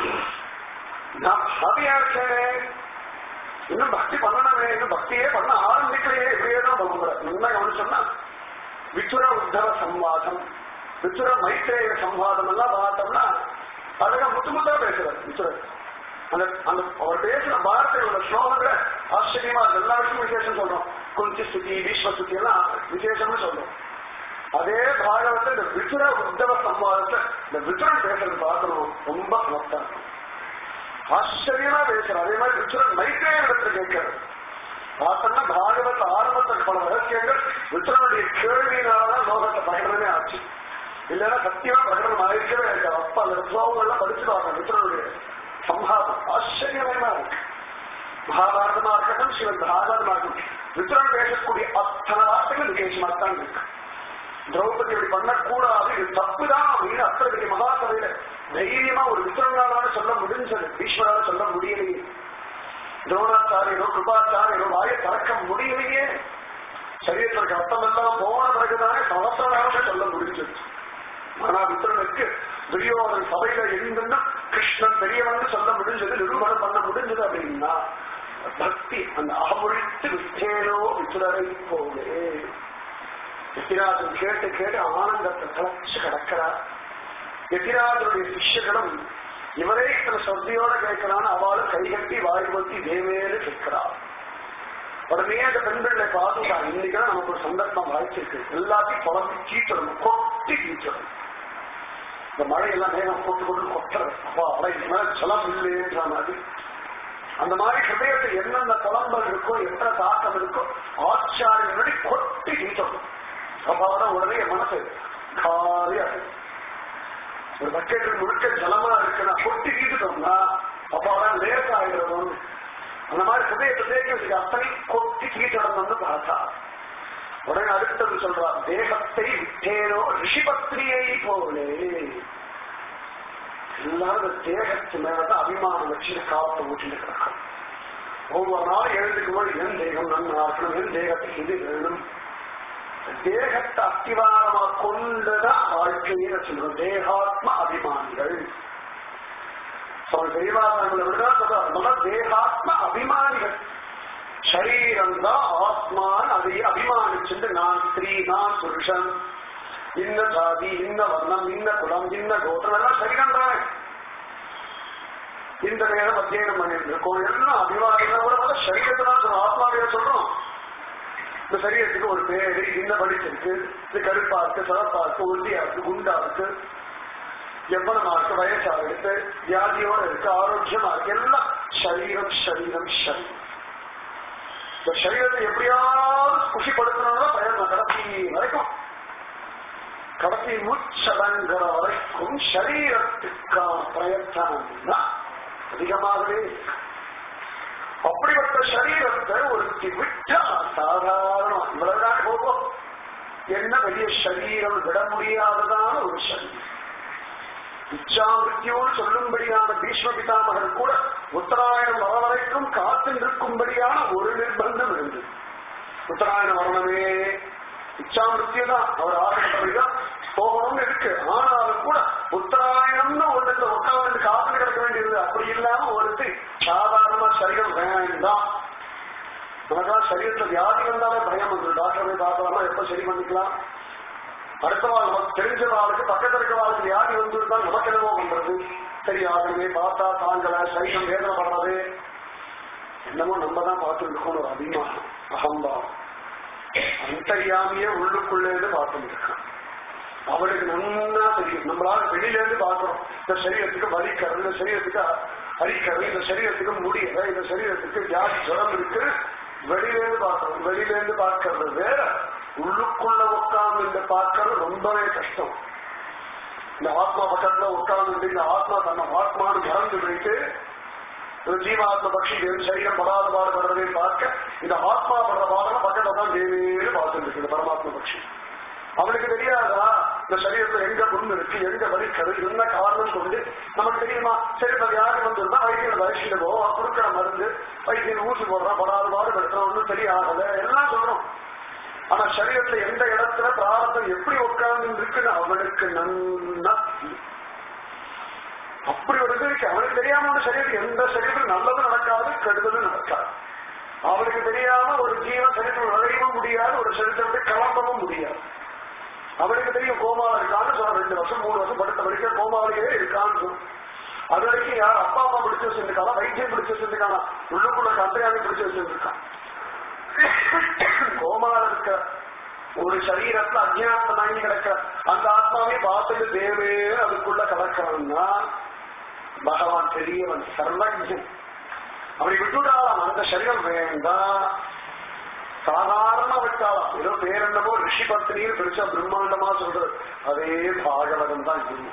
நான் பாதியா இருக்கேன், இன்னும் பக்தி பண்ணணுமே, இன்னும் பக்தியே பண்ண ஆரம்பிக்கலையே, இப்படியேதான் பகுமுறை. என்ன கவனிச்சோம்னா விச்சுர உத்தவ சம்வாதம், விச்சுர மைத்ரேய சம்வாதம் எல்லாம் பார்த்தோம்னா அழகா முத்து முத்தா பேசுறாரு விச்சுரர். அந்த அந்த அவர் பேசுற பாரதியோட ஸ்லோகங்களை ஆச்சரியமா எல்லா விஷயமும் விசேஷம் சொல்றோம். குஞ்சி ஸ்துதி பீஷ்ம ஸ்துதி எல்லாம் விசேஷம்னு சொல்றோம். அதே பாகவத்தை இந்த விச்சுர உத்தவ சம்வாதத்தை இந்த விச்சுரன் பேசுறது பார்க்கணும், ரொம்ப சமத்தா இருக்கும். ஆச்சரியமா பேசுறாரு. அதே மாதிரி விச்சுரன் மைத்ரேய இடத்துல கேட்கிறார். பார்த்தோம்னா பாகவத ஆரம்பத்துக்கு பல ரகசியங்கள் விச்சுரனுடைய கேள்வியினாலதான் லோகத்தை பகிர்ந்தே ஆச்சு. இல்லைன்னா சத்தியமா பிரகடனம் ஆயிருக்கவே இருக்காது. அப்ப அந்த ஸ்லோகங்கள்லாம் படிச்சு பார்க்கணும். விச்சுரனுடைய சம்ஹாரம் ஆச்சரியமா இருக்கு. மகாபாரதமா இருக்கட்டும், சிவன் பாகவதமா இருக்கட்டும், விச்சுரன் பேசக்கூடிய அத்தனை வார்த்தைகள் விசேஷமா தான் இருக்கு. திரௌபதி அப்படி பண்ணக்கூடாது, இது தப்புதான் அப்படின்னு அத்தனை பெரிய மகாசபையில தைரியமா ஒரு விச்சுரனால சொல்ல முடிஞ்சது, ஈஸ்வரால சொல்ல முடியலையே. துரோணாச்சாரியரோ கிருபாச்சாரியரோ வாயை திறக்க முடியலையே. சரீரத்திற்கு ரத்தம் எல்லாம் போன பிறகுதானே சமஸ்தனாக சொல்ல முடிஞ்சது. ஆனா வித்துரனுக்கு துரியோதன் சபையில இருந்துன்னா கிருஷ்ணன் பெரியவன் சொல்ல முடிஞ்சது, நிரூபணம் பண்ண முடிஞ்சது. அப்படின்னா பக்தி அந்த அகமொழித்து வித்தேனோ வித்துரரை போலே. எத்திராஜன் கேட்டு கேட்டு ஆனந்தத்தை கலச்சு கிடக்கிறார். எத்திராஜனுடைய சிஷ்யர்களும் இவரே இத்தனை சத்தியோட கேட்கிறான்னு அவளும் கைகட்டி வாய்வத்தி தேவேன்னு கேட்கிறார். உடனே அந்த பெண்களை பார்த்துட்டா, இன்னைக்குதான் நமக்கு ஒரு சந்தர்ப்பம் வாய்ச்சிருக்கு, எல்லாத்தையும் குழம்பி கீச்சடணும், கொட்டி கீச்சடணும். இந்த மழையெல்லாம் நேரம் போட்டு கொண்டு கொட்டுறது, அப்பா அவளை மேல ஜலம் இல்லைன்ற மாதிரி. அந்த மாதிரி ஹிருதயத்தில் என்னென்ன குழம்பல் இருக்கோ, எத்தனை தாக்கம் இருக்கோ, ஆச்சாரியனுடைய கொட்டி கீச்சடணும். அப்பாவதான் உடனே மனசு காலியா ஒரு பக்கெட்டு முழுக்க ஜலமா இருக்குன்னா கொட்டி கீட்டுட்டோம்னா அப்பாவதான் லேசா ஆகிடுறோம். அந்த மாதிரி ஹிருதயத்தை தேய்க்க அத்தனை கொட்டி கீட்டடணும்னு பார்த்தா உடனே அடுத்தது சொல்றா, தேகத்தை விட்டேனோ ரிஷிபத்ரியை போலே. எல்லாரும் தேகத்து மேலதான் அபிமானம் வச்சு காலத்தை ஊட்டிட்டு கிடக்கும். ஒவ்வொரு நாள் எழுதுக்கு போது என் தேகம் நன்னா இருக்கணும், என் தேகத்துக்கு இது வேணும். தேகத்தை அஸ்திவாரமா கொண்டுதான் வாழ்க்கையை சொல்றோம். தேகாத்ம அபிமானிகள் தெய்வாசங்களை விடதான் சொல்றாங்க. தேகாத்ம அபிமானிகள் சரீரம் தான் ஆத்மான், அதை அபிமானிச்சுட்டு நான் ஸ்திரீ, நான் புருஷன், இந்த ஜாதி, இந்த வர்ணம், இந்த குலம், இந்த கோத்திரம் எல்லாம் சரீரம் தானே. இந்த நேரம் அத்தியனம் பண்ணிட்டு இருக்கோம் எல்லாம் அபிமானிகள். சரீரத்தை தான் சொல்றோம், ஆத்மாவையா சொல்றோம். இந்த சரீரத்துக்கு ஒரு பேரு, இந்த படிச்சிருக்கு, இது கருப்பா இருக்கு, சிறப்பா இருக்கு, உறுதியா இருக்கு, குண்டா இருக்கு, எவ்வளமா இருக்கு, வயசா இருக்கு, வியாதியோட இருக்கு, ஆரோக்கியமா இருக்கு, எல்லாம் சரீரம் சரீரம் சரீரம். இந்த சரீரத்தை எப்படியாவது குஷிப்படுத்தணும்னா பிரயத்னம் கடைசி வரைக்கும், கடைசி முச்சடங்கிற வரைக்கும் சரீரத்துக்கான பிரயத்தனம் தான் அதிகமாகவே. அப்படிப்பட்ட சரீரத்தை ஒருத்தி விட்டா சாதாரணம் இவ்வளவுதான் போகும். என்ன பெரிய சரீரம் விட முடியாததான ஒரு சரீரம். இச்சாமிருத்தியோடு சொல்லும்படியான பீஷ்ம பிதாமகர் கூட உத்தராயணம் வர வரைக்கும் காத்து நிற்கும்படியான ஒரு நிர்பந்தம் இருந்தது. உத்தராயணம் வரணுமே, இச்சாமிருத்தியம் தான் அவர் ஆசைப்பட்டதுதான் போகணும்னு இருக்கு. ஆனாலும் கூட உத்தராயணம்னு ஒன்று உட்கார்ந்து காத்து கிடக்க வேண்டியது. அப்படி இல்லாம ஒருத்தி சாதாரணமா சரீரம் வேண்டாம். நமக்கெல்லாம் சரீரத்துல வியாதி வந்தாலே பயம் வந்து டாக்டரை பார்க்கலாமா, எப்ப சரி பண்ணிக்கலாம், அடுத்த வாழ் நமக்கு தெரிஞ்ச வாழ்க்கை பக்கத்தில் இருக்க வாழ்க்கை வியாதி வந்துருந்தால் நமக்கு என்னவோ பண்றது, சரி ஆகணுமே, பார்த்தா தாங்கல, சரீரம் வேதனைப்படுறது, என்னமோ நம்ம தான் பார்த்துட்டு இருக்கோம். ஒரு அபிமானம், அகம்பாவம், அந்தரியாமையே உள்ளுக்குள்ளேருந்து பார்த்துட்டு இருக்கான். அவனுக்கு நன்னா தெரியும். நம்மளால வெளியில இருந்து பார்க்கிறோம், இந்த சரீரத்துக்கு வலிக்கிறது, இந்த சரீரத்துக்கு அரிக்கிறது, இந்த சரீரத்துக்கு முடியல, இந்த சரீரத்துக்கு வியாதி ஜுரம் இருக்கு, வெளியில இருந்து பார்க்கிறோம். வெளியில இருந்து பார்க்கறது வேற, உள்ளுக்குள்ள உட்கார்ந்து இந்த பார்க்கறது ரொம்பவே கஷ்டம். இந்த ஆத்மா பக்கத்துல உட்கார்ந்து இந்த ஆத்மா தன்னை ஆத்மானு மறந்து போயிட்டு ஜீவாத்ம பட்சி சரீரம் படாத பாடுபடுறதை பார்க்க இந்த ஆத்மா படுற பாடம் பக்கத்துல தான் தேவையே பார்த்துட்டு இருக்கு. இந்த பரமாத்மா பட்சி அவனுக்கு தெரியாதா இந்த சரீரத்துல எங்க புண்ணு இருக்கு, எங்க வலிக்கிறது, என்ன காரணம் கொண்டு நமக்கு தெரியுமா? சரி இப்ப யாரு வந்திருந்தா வைத்தியம் வயசுல போவோம், கொடுக்கிற மருந்து வைத்தியம் ஊசி போடுறான், படாத பாடுபடுத்துறோம், ஒன்றும் தெரியாதல எல்லாம் சொல்றோம். ஆனா சரீரத்துல எந்த இடத்துல பிராரத்தம் எப்படி உட்கார்ந்து இருக்குன்னு அவனுக்கு நன்னா அப்படி ஒரு இது இருக்கு. அவனுக்கு தெரியாம ஒரு சரீரத்தில் எந்த சரீரத்தில் நல்லதும் நடக்காது, கெடுதலும் நடக்காது. அவனுக்கு தெரியாம ஒரு ஜீவன் சரீரத்தில் நுழையவும் முடியாது, ஒரு சரீரத்தை விட்டு கிளம்பவும் முடியாது. அவனுக்கு தெரியும் கோமாவில் இருக்கான்னு சொல்ல, ரெண்டு வருஷம் மூணு வருஷம் படுத்த வரைக்கும் கோமாவிலேயே இருக்கான்னு சொல்லும். அது வரைக்கும் யார் அப்பா அம்மா பிடிச்சு வச்சிருக்கானா, வைத்தியம் பிடிச்சு வச்சிருக்கானா, உள்ளுக்குள்ள கத்திரியாவே பிடிச்சு வச்சிருக்கான். கோமாவில் இருக்க ஒரு சரீரத்துல அஜ்ஞானத்தை தாங்கி கிடக்கிற அந்த ஆத்மாவை பார்த்துட்டு தேவே அதுக்குள்ள கலக்கிறான்னா பகவான் பெரியவன், சர்வஜன். அப்படி விட்டுட்டாலாம் அந்த சரீரம் வேண்டாம், சாதாரணமா விட்டாலாம். ஏதோ பேரெண்டமோ ரிஷி பத்னின்னு பெருசா பிரம்மாண்டமா சொல்றது, அதே பாகவதம் தான் இது.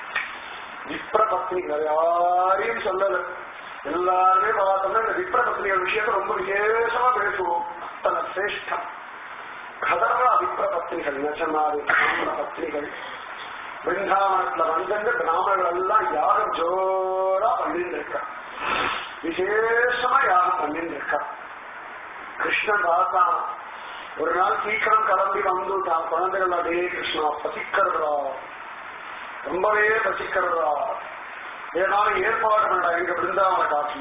விப்ர பத்னிகள் யாரையும் சொல்லல, எல்லாருமே பார்த்தோம்னா இந்த விப்ர பத்னிகள் விஷயத்த ரொம்ப விசேஷமா பேசுவோம். அத்தனை சிரேஷ்டம் கதர்றா விப்ர பத்னிகள், நச்சனாரி பிராமண பத்னிகள். பிருந்தாவனத்துல வந்து பிராமணர்கள் எல்லாம் யாரும் ஜோரா பண்ணிட்டு இருக்கா, விசேஷமா யாரும் பண்ணிட்டு இருக்கா. கிருஷ்ணன் பார்த்தா ஒரு நாள் சீக்கிரம் கிளம்பி வந்துட்டான். குழந்தைகள் அதே கிருஷ்ணா பசிக்கிறதா, ரொம்பவே பசிக்கிறதா, ஏதாவது ஏற்பாடு பண்ணா எங்க பிருந்தாவன காட்டுல.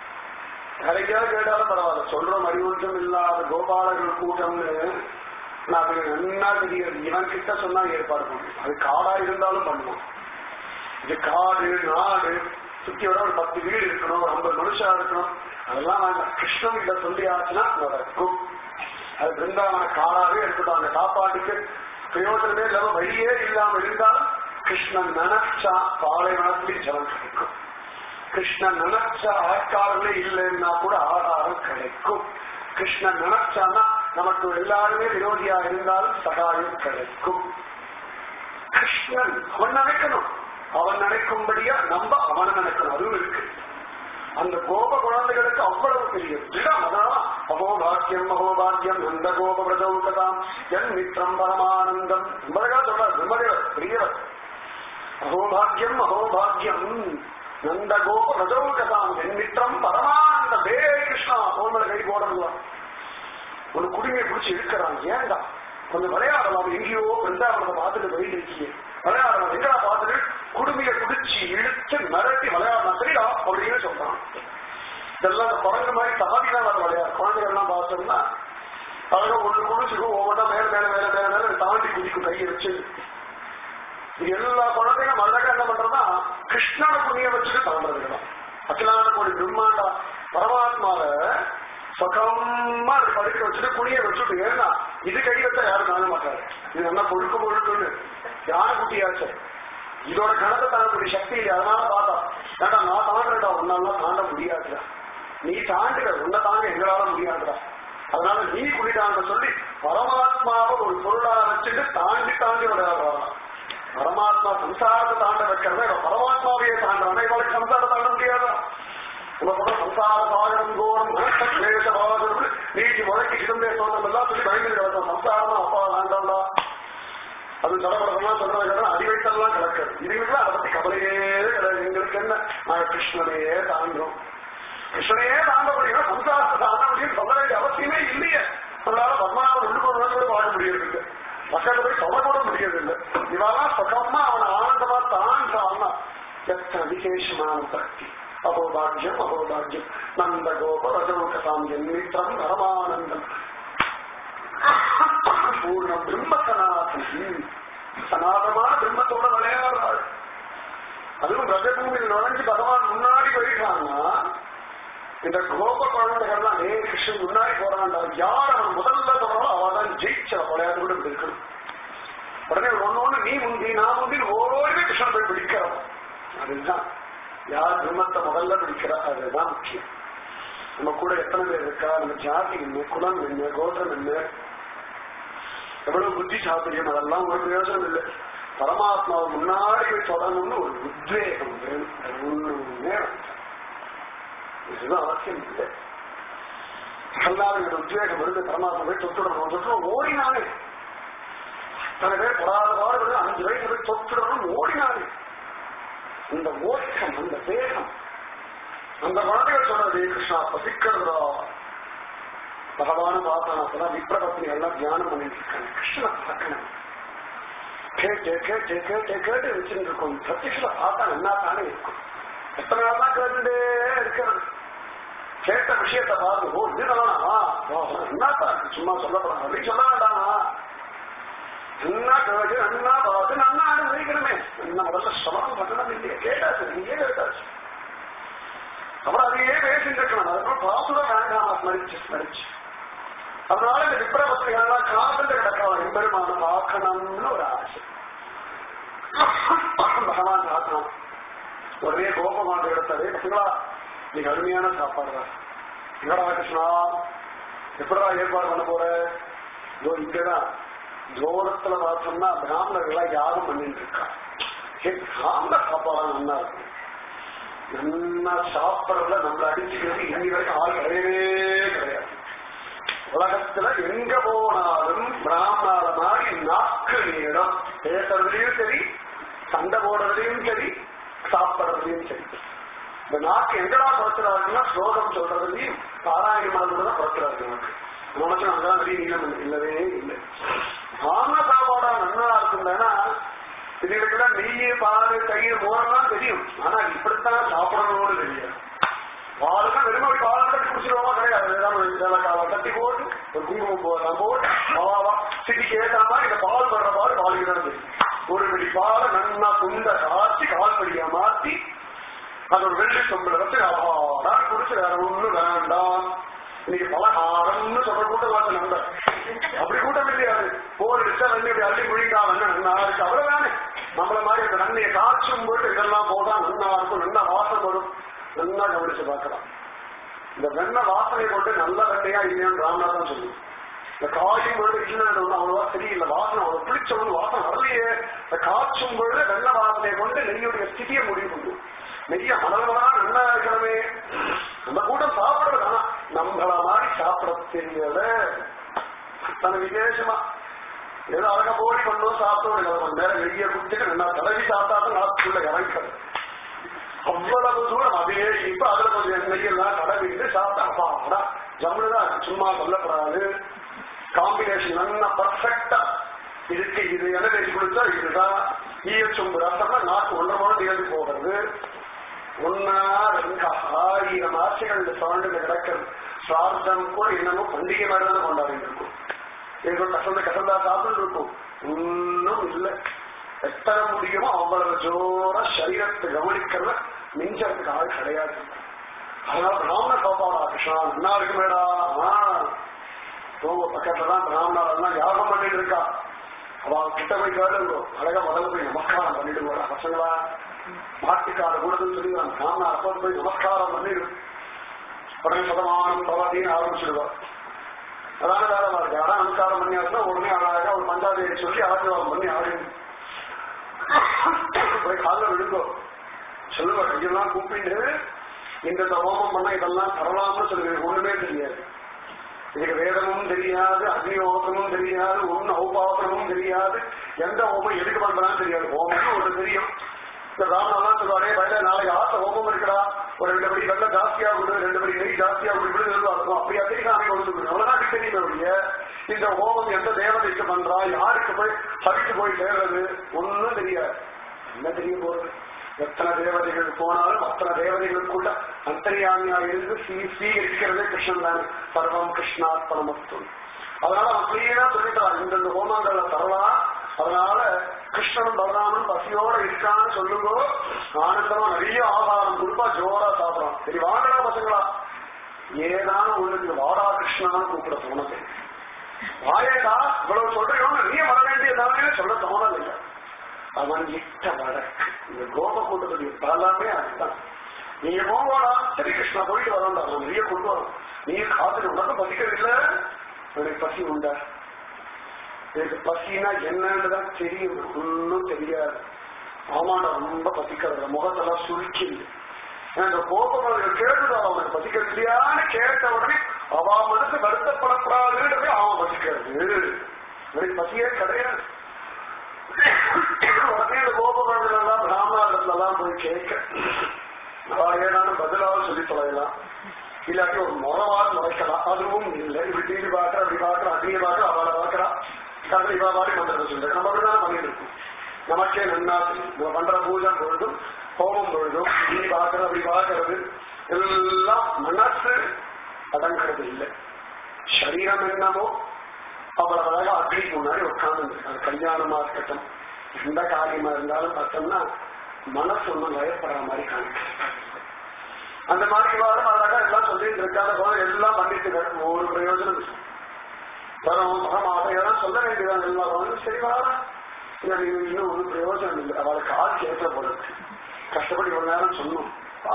நிறைய கேட்டாலும் பரவாயில்ல, சொல்றோம் அறிவுறுத்தம் இல்லாத கோபாலர்கள் கூட்டம்னு நான் நல்லா தெரியாது. இவன் கிட்ட சொன்னா ஏற்பாடு பண்ணுவோம், அது காடா இருந்தாலும் பண்ணுவோம். இது காடு நாடு சுத்தி வர ஒரு பத்து வீடு இருக்கணும், ஒரு ஐம்பது மனுஷா இருக்கணும், அதெல்லாம் நாங்க கிருஷ்ணன் கிட்ட சொல்லி ஆச்சுன்னா நடக்கும். அது பிருந்தாவன காடாவே இருக்கட்டும். அந்த காப்பாட்டுக்கு பிரயோஜனமே இல்லாம வழியே இல்லாம இருந்தால் கிருஷ்ணன் நினைச்சா பாலைவனத்திலேயும் ஜலம் கிடைக்கும். கிருஷ்ணன் நினைச்சா ஆட்காரங்களே இல்லைன்னா கூட ஆதாரம் கிடைக்கும். கிருஷ்ணன் நினைச்சானா நமக்கு எல்லாருமே விரோதியா இருந்தாலும் சகாயம் கிடைக்கும். கிருஷ்ணன் அவன் நினைக்கணும், அவன் நினைக்கும்படியா நம்ம அவனை நினைக்கணும். அதுவும் இருக்கு. அந்த கோப குழந்தைகளுக்கு அவ்வளவு பெரிய திடம். அதான் அகோபாக்கியம் அகோபாக்கியம் நந்த கோப பிரதௌகதாம் என் மித்திரம் பரமானந்தம் என்பதாக சொல்றார் பிரம்மதேவர் பெரியவர். அகோபாக்கியம் அகோபாக்கியம் நந்த கோப பிரதௌகதாம் என் மித்திரம் பரமானந்தம். வே கிருஷ்ணா கோமல கை போடுறா ஒரு குடிமையை பிடிச்சி இருக்கிறான். ஏண்டா கொஞ்சம் விளையாடலாம், எங்கேயோ பிருந்தாவனத்தை பார்த்துட்டு போயிட்டு இருக்கியே விளையாடலாம், எங்கடா பார்த்துட்டு குடுமையை குடிச்சு இழுத்து மிரட்டி விளையாடலாம் சரிடா அப்படின்னு சொல்றான். இதெல்லாம் குழந்தை மாதிரி தாதிதான் வர விளையாடு. குழந்தைகள் எல்லாம் பார்த்தோம்னா அழகா ஒண்ணு குடிச்சுக்கும் ஒவ்வொன்றா மேல மேல மேல மேல மேல தாண்டி குதிக்கும் கையை வச்சு. இது எல்லா குழந்தைகளும் அழகா என்ன பண்றதுன்னா கிருஷ்ணான புண்ணிய வச்சுட்டு தாண்டதுதான். அகிலாண்ட கோடி பிரம்மாண்டா பரமாத்மாவை சுகமா படுக்க வச்சுட்டு குனிய வச்சுட்டு, ஏன்னா இது கை வச்சா யாரும் தாங்க மாட்டாரு. இது நல்லா கொழுக்க கொழுக்குன்னு யாரு குட்டியாச்சு இதோட கணத்தை தாங்கக்கூடிய சக்தி இல்லை. அதனால பார்த்தா ஏண்டா நான் தாண்டா உன்னாலாம் தாண்ட முடியாதுடா, நீ தாண்டுற உன்னை தாங்க எங்களால முடியாதுடா, அதனால நீ குடிதாங்க சொல்லி பரமாத்மாவை ஒரு பொருளாக வச்சுட்டு தாண்டி தாண்டி விளையாடுறாங்க. பரமாத்மா சம்சாரத்தை தாண்ட வைக்கிறத பரமாத்மாவையே தாண்டான இவளுக்கு சம்சாரம் தாண்ட முடியாதா? சம்சார பாகம் கோரம் நீட்டி முழக்கி கிடந்தே சொந்தம் எல்லாம் சொல்லி பயந்து கிடக்கும். சம்சாரமா அப்பா வேண்டாம்டா அது தலைவரெல்லாம் சொல்றது அடி வைத்தெல்லாம் கிடக்குது. இதுக்கெல்லாம் அதை பத்தி கவலையே கிடையாது. எங்களுக்கு என்ன நாங்கள் கிருஷ்ணனையே தாண்டோம், கிருஷ்ணனையே தாண்ட முடியும், சம்சாரத்தை தாண்ட முடியும் சொல்ல வேண்டிய அவசியமே இல்லையே. நம்மளால பத்மநாபன் உண்டு கூட கூட வாழ முடியறதில்லை, பக்கத்துல போய் சொல்ல கூட முடியறதில்லை. இவெல்லாம் சுகமா அவனை ஆனந்தமா தாண்டான்னா எத்தனை விசேஷமான சக்தி. அபோபாகியம் அபோபாகியம் நந்த கோப ரஜோக சாந்தியம் மித்திரம் பரமானந்தம் பூர்ணம் பிரம்ம சனாதனம். சனாதனமான பிரம்மத்தோட விளையாடுறாள். அதுவும் ரஜபூமியில் நுழைஞ்சு பகவான் முன்னாடி போயிட்டான்னா இந்த கோப குழந்தைகள்லாம் ஏ கிருஷ்ணன் முன்னாடி போறான்டா, யார் அவன் முதல்ல சொல்றாலும் அவதான் ஜெயிச்ச விளையாட்டு கூட இருக்கணும். உடனே ஒன்னு ஒண்ணு நீ முந்தி நான் முந்தி ஓரோருமே கிருஷ்ணன் போய் பிடிக்கிறோம். அதுதான் யார் பிரம்மத்தை முதல்ல பிடிக்கிறா அதுதான் முக்கியம். நம்ம கூட எத்தனை பேர் இருக்கா, நம்ம ஜாதி என்ன, குலம் என்ன, கோத்திரம் என்ன, எவ்வளவு புத்தி சாத்திரியம், அதெல்லாம் ஒரு பிரயோஜனம் இல்லை. பரமாத்மாவை முன்னாடி போய் தொடரணும்னு ஒரு உத்வேகம் வேணும். ஒண்ணுமே இதுதான் அவசியம் இல்லை. எல்லாரும் உத்வேகம் இருந்து பரமாத்மா போய் தொட்டுடணும் தொட்டுடும் ஓடினாலே சில பேர் படாத பாடு அஞ்சு வயசு போய் தொட்டுடணும் ஓடினாலே இந்த ஓட்டம் அந்த வேகம் அந்த குழந்தைகள் சொல்றது கிருஷ்ணா பசிக்கிறதா பகவான பார்த்தா விப்ரபத்னி எல்லாம் தியானம் பண்ணிட்டு இருக்காங்க. கிருஷ்ணனை பார்க்கணும் கேட்டு கேட்டு கேட்டு கேட்டு வச்சுட்டு இருக்கும். பிரத்யட்சத்தை பார்த்தா என்ன தானே இருக்கும். எத்தனை நாள் தான் கேட்டுட்டே இருக்கிறது. கேட்ட விஷயத்தை பார்த்து ஓ இதுதானா என்னத்தான் இருக்கு சும்மா சொல்லப்படாது அப்படின்னு சொல்ல வேண்டாமா. நன்னா கேட்டு நன்னா பார்த்து நன்னா அனுபவிக்கணுமே. என்ன முதல்ல சமரம் பண்ணணும் இல்லையா, கேட்டாச்சு நீங்க கேட்டாச்சு அப்புறம் அதையே பேசிட்டு இருக்கணும். அதுக்கப்புறம் பார்த்துதான் வேண்டாமா ஸ்மரிச்சு ஸ்மரிச்சு. அதனால இந்த விப்ரபத்திரிகள்லாம் காதல் கிடக்கலாம் எம்பெருமான பார்க்கணும்னு ஒரு ஆசை. பகவான் பார்க்கணும் ஒரே கோபமாக எடுத்ததே பசங்களா நீங்க அருமையான சாப்பாடு தான் இவரா கிருஷ்ணா எப்படா ஏற்பாடு பண்ண போற இதோ இங்கதான் தூரத்துல பார்த்தோம்னா பிராமணர்கள்லாம் யாரும் பண்ணிட்டு இருக்கா. பிராமண சாப்பாடா நல்லா இருக்கும். நல்லா சாப்பிடறதுல நம்மள அடிச்சுக்கிறது இன்னி வரைக்கும் ஆள் கிடையவே கிடையாது. உலகத்துல எங்க போனாலும் பிராமணால மாதிரி நாக்கு நீளம் பேசுறதுலயும் சரி, சண்டை போடுறதுலயும் சரி, சாப்பிடுறதுலயும் சரி. இந்த நாக்கு எங்கடா குறைச்சிடாருன்னா ஸ்லோகம் சொல்றதுலயும் பாராயண தான் குறைச்சிடாரு. நமக்கு நமக்கு அங்கதான் நிறைய நீளம் இல்லவே இல்லை. பிராமண சாப்பாடா நல்லா இருக்குன்னா இதுக்கெல்லாம் நெய் பால் தயிர் மோரெல்லாம் தெரியும். ஆனா இப்படித்தான் சாப்பிடணும்னு தெரியாது. பாலுக்கு வெறும் பால் தட்டி குடிச்சிருவோமா கிடையாது. தட்டி போட்டு ஒரு குங்குமம் போடலாம் போட்டு மாவா சிட்டிக்கு ஏத்தாமா இந்த பால் படுற பால் பாலுக்கு தான் தெரியும். ஒரு மணி பாலை நன்னா குண்ட காய்ச்சி கால்படியா மாத்தி அது ஒரு வெள்ளி சொம்பல வச்சு அவாடா குடிச்சு வேற ஒண்ணு வேண்டாம். இன்னைக்கு பலகாரம்னு சொல்ற கூட்டம் பார்த்து நம்ப அப்படி கூட்டம் இல்லையாது. போர் அடிச்சா வெண்ணி அப்படி அள்ளி குழிக்கா வெண்ண நல்லா இருக்கு அவ்வளவுதானே. நம்மள மாதிரி இந்த நன்மையை காய்ச்சும் போட்டு இதெல்லாம் போதா நல்லா இருக்கும், நல்லா வாசம் வரும். நல்லா கவனிச்சு பார்க்கலாம். இந்த வெண்ணெய் வாசனை கொண்டு நல்ல வெண்ணையா இல்லையான்னு ராமநாதன் சொல்லுவோம். இந்த காயும் பொழுது இல்லைன்னு அவ்வளவா சரியில்லை, வாசனை அவ்வளவு பிடிச்சவங்க வாசனை வரலையே. இந்த காய்ச்சும் பொழுது வெண்ணெய் வாசனை கொண்டு நெய்யுடைய ஸ்திதியை முடிவு பண்ணும். நெய்ய மனதா நல்லா இருக்கணுமே. நம்ம கூட்டம் சாப்பிடுறது ஆனா நம்மள மாதிரி சாப்பிட தெரியல. அத்தனை விசேஷமா ஏதோ அழகா போடி பண்ணோம் சாப்பிட்டோம் நேரம் நெய்ய குடிச்சுட்டு நல்லா தடவி சாப்பிட்டாலும் நாட்டுக்குள்ள இறங்கிறது. அவ்வளவு தூரம் அதே இப்ப அதுல கொஞ்சம் நெய்யெல்லாம் கடவிட்டு சாப்பிட்டா ஜம்முதான் சும்மா சொல்லப்படாது. காம்பினேஷன் நல்லா பர்ஃபெக்டா இதுக்கு இது என்ன பேசி கொடுத்தா இதுதான் ஈயச்சொம்பு ரசம்னா நாக்கு ஒன்றரை மணி தேடி போகிறது. ஒன்னா ரெண்டா ஆயிரம் ஆசைகள் இந்த சாண்டுல கிடக்கிறது. சார்த்தம் கூட என்னமோ பண்டிகை மாதிரி தான் கொண்டாடி இருக்கும். ஏதோ கசந்த கசந்தா சாப்பிட்டு இருக்கும். ஒன்னும் இல்லை. எத்தனை முடியுமோ அவ்வளவு ஜோரா சரீரத்தை கவனிக்கிறத மிஞ்சறதுக்கு ஆள் கிடையாது. அதனால பிராமண சாப்பாடா கிருஷ்ணா என்ன இருக்கு மேடா தோங்க பக்கத்துலதான் பிராமணாலாம் யாகம் பண்ணிட்டு இருக்கா. அவ கிட்ட போய் கேளுங்க, அழகா முதல்ல போய் நமஸ்காரம் பண்ணிட்டு போறா. பசங்களா மாட்டுக்கார கூடதுன்னு சொல்லி நான் பிராமணா அப்போ போய் நமஸ்காரம் பண்ணிடு உடனே சதமானம் பவாதின்னு ஆரம்பிச்சிடுவா. அதான வேலை இருக்கு. ஆனா நமஸ்காரம் பண்ணியாருன்னா உடனே அழகா ஒரு பஞ்சாதியை சொல்லி ஆசீர்வாதம் பண்ணி ஆடிடும். போய் காலில் விழுங்கோ சொல்லுவா. கையெல்லாம் கூப்பிட்டு இந்த ஹோமம் பண்ண இதெல்லாம் தரலாம்னு சொல்லுவேன். ஒண்ணுமே தெரியாது. இதுக்கு வேதமும் தெரியாது, அக்னியோகமும் தெரியாது, ஒன்னு ஔபாசனமும் தெரியாது, எந்த ஹோமம் எதுக்கு பண்றான்னு தெரியாது. ஹோமம் ஒன்று தெரியும். இந்த ராமலாம் சொல்லுவாரே வயல நாளைக்கு ஆசை ஹோமம் இருக்கா, ஒரு ரெண்டு படி வெள்ளம் ஜாஸ்தியா விடு, ரெண்டு படி நெய் ஜாஸ்தியா விடு இருக்கும். அப்படி அதே சாமி கொடுத்துருக்கணும். அவ்வளவுதான் தெரியுமே ஒழிய இந்த ஹோமம் எந்த தேவதைக்கு பண்றா, யாருக்கு போய் சவிக்கு போய் சேர்றது ஒன்னும் தெரியாது. என்ன தெரிய போறது? எத்தனை தேவதைகள் போனாலும் அத்தனை தேவதைகளுக்குள்ள அந்தரியாமியா இருந்து சீகரிக்கிறதே கிருஷ்ணன் தானே. சர்வம் கிருஷ்ணார்ப்பணமஸ்து. அதனால அவன் கிளீனா சொல்லிட்டான் இந்தந்த ஹோமங்கள்ல தரலாம். அதனால கிருஷ்ணனும் பலராமனும் பசியோட இருக்கான்னு சொல்லுங்கோ. ஆனந்தமா நிறைய ஆகாரம் கொடுப்பா, ஜோரா சாப்பிடலாம். சரி வாங்கடா பசங்களா, ஏதான உங்களுக்கு வாடா கிருஷ்ணான்னு கூப்பிட தோணது. வாயேடா இவ்வளவு சொல்றியோன்னு நீ வர வேண்டியதானே சொல்ல தோணலை. அவன் இட்ட வழக்கு இந்த கோப கூட்டத்துடைய பலமே அதுதான். நீங்க போவாடா, சரி கிருஷ்ணா போயிட்டு வரண்டா, அவன் நிறைய கொண்டு வரும். நீ காத்துட்டு உனக்கு பசிக்கிறதில்ல, எனக்கு பசி உண்டா? எனக்கு பசினா என்னன்னுதான் தெரியும். ஒன்னும் தெரியாது. ஆமாண்டா ரொம்ப பசிக்கிறது, முகத்தெல்லாம் சுருக்கிது. இந்த கோபம் கேட்டுதான் அவனுக்கு பசிக்கிறது இல்லையான்னு கேட்ட உடனே அவன் மனசு வருத்தப்படக்கூடாதுன்றதே அவன் பசிக்கிறது. எனக்கு பசியே கிடையாது. உடனே இந்த கோபகோடலாம் பிராமணர்லாம் போய் கேட்க ஏதான பதிலாவது சொல்லி தொலைலாம். இல்லாட்டி ஒரு முறவாறு முறைக்கலாம். அதுவும் இல்லை. இப்படி டிவி பாக்குற அப்படி பாக்குற அக்னியை பாக்குற அவளை பாக்குறா கதை இவா பாடி பண்றது சொல்ற நம்ம அப்படிதான் பண்ணிட்டு இருக்கோம். நமக்கே நன்னா நம்ம பண்ற பூஜை பொழுதும் ஹோமம் பொழுதும் டிவி பாக்குறது அப்படி பாக்குறது எல்லாம் மனசு அடங்கிறது இல்லை. சரீரம் என்னமோ அவ்வளவு அழகா அக்னிக்கு முன்னாடி உட்கார்ந்து அது கல்யாணமா இருக்கட்டும் எந்த காரியமா இருந்தாலும் பார்த்தோம்னா மனசு ஒன்றும் பயப்படுற மாதிரி காணிக்க. அந்த மாதிரி வாரம் அழகா எல்லாம் சொல்லிட்டு இருக்காத போல எல்லாம் பண்ணிட்டு ஒரு பிரயோஜனம் வரும் மகமாக எல்லாம் சொல்ல வேண்டியதான். எல்லாம் சரி வாரா இன்னும் ஒரு பிரயோஜனம் இல்லை. அவளுக்கு ஆள் கேட்கல போல இருக்கு. கஷ்டப்பட்டு ஒரு நேரம் சொன்னோம்.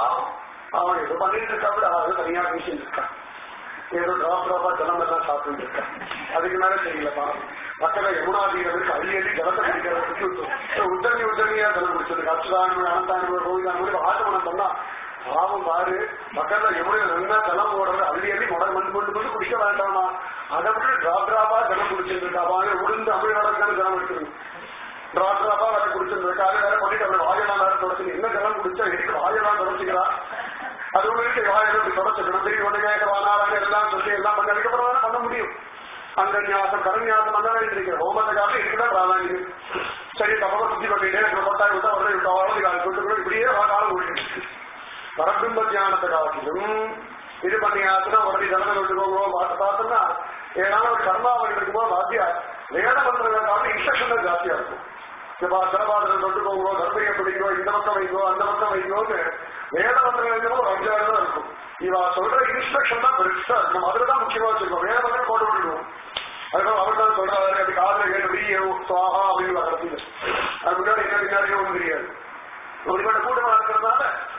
அவன் ஏதோ பண்ணிட்டு இருக்கா கூட அவள் தனியா பேசிட்டு இருக்கான். ஏதோ டிராப் டிராப்பா ஜலம் எல்லாம் சாப்பிட்டு இருக்கான். அதுக்கு மேல தெரியலப்பா. மக்கள யமுனாதீரத்துக்கு அள்ளி அள்ளி ஜலத்தை குடிக்கிறதுக்கு உத்தரவி உத்தரவியா ஜலம் குடிச்சது. அச்சுதானு அனந்தானு ரோகிதானு ஆட்டமனம் பண்ணா பாவம் பாரு. மக்கள்ல யமுனையில நல்லா ஜலம் ஓடுறது அள்ளி அள்ளி முதல் மண் கொண்டு கொண்டு குடிக்க வேண்டாமா? அதை விட்டு டிராப் டிராப்பா ஜலம் குடிச்சிட்டு இருக்கா. வாங்க உளுந்து அமிழ்நாடுக்கான ஜலம் எடுத்துருங்க. டிராப் டிராப்பா வேற குடிச்சிட்டு இருக்கா. அது வேற பண்ணிட்டு அவரை வாயெல்லாம் வேற தொடச்சு என்ன ஜலம் குடிச்சா எதுக்கு வாயெல்லாம் தொடச்சுக்கிறா? அது ஒண்ணு வாயில இப்படி தொடச்சுக்கணும். திரும்பி ஒண்ணு கேட்க வானாங்க எல்லாம் சொல்லி எல்லாம் பண்ணி அதுக்கப்புறம் தான் பண்ண முடியும். அந்த ஞாசம் கருஞாசம் பண்ண வேண்டியிருக்கிற ஹோமத்துக்காக இருக்குதான் பிராதானியம். சரி தப்பா சுத்தி பண்ணிட்டே கொட்டாய் விட்டா உடனே விட்டா வளர்ந்து காலம் கொண்டு இப்படியே காலம் ஓடிட்டு பரபிம்ப தியானத்தை காலத்திலும் இது பண்ணியாச்சுன்னா உடனே ஜனங்கள் விட்டு போவோம் பார்த்து பார்த்தோம்னா ஏதாவது ஒரு கர்மாவளி இருக்கும்போது வாத்தியா வேத மந்திரங்களுக்காக இன்ஸ்ட்ரக்ஷன் தான் ஜாஸ்தியா இருக்கும். சிலபாதத்தில் கொண்டு போங்கோ, கர்ப்பையை பிடிக்கோ, இந்த பக்கம் வைக்கோ அந்த பக்கம் வைக்கோன்னு வேத மந்திரங்கள் ஒரு அஞ்சாயிரம் தான் இருக்கும். இவ சொல்ற இன்ஸ்ட்ரக்ஷன் தான் பெருசா இருக்கும். அதுலதான் முக்கியமா வச்சிருக்கோம். வேத மந்திரம் போட்டு விட்டுருவோம். அதுக்காக அவர் தான் சொல்றாரு அப்படி காதல கேட்டு சுவாகா அப்படின்னு கடைசியில அது முன்னாடி என்ன பின்னாடியே ஒன்றும் தெரியாது. ஒருவேளை கூட்டமா இருக்கிறதுனால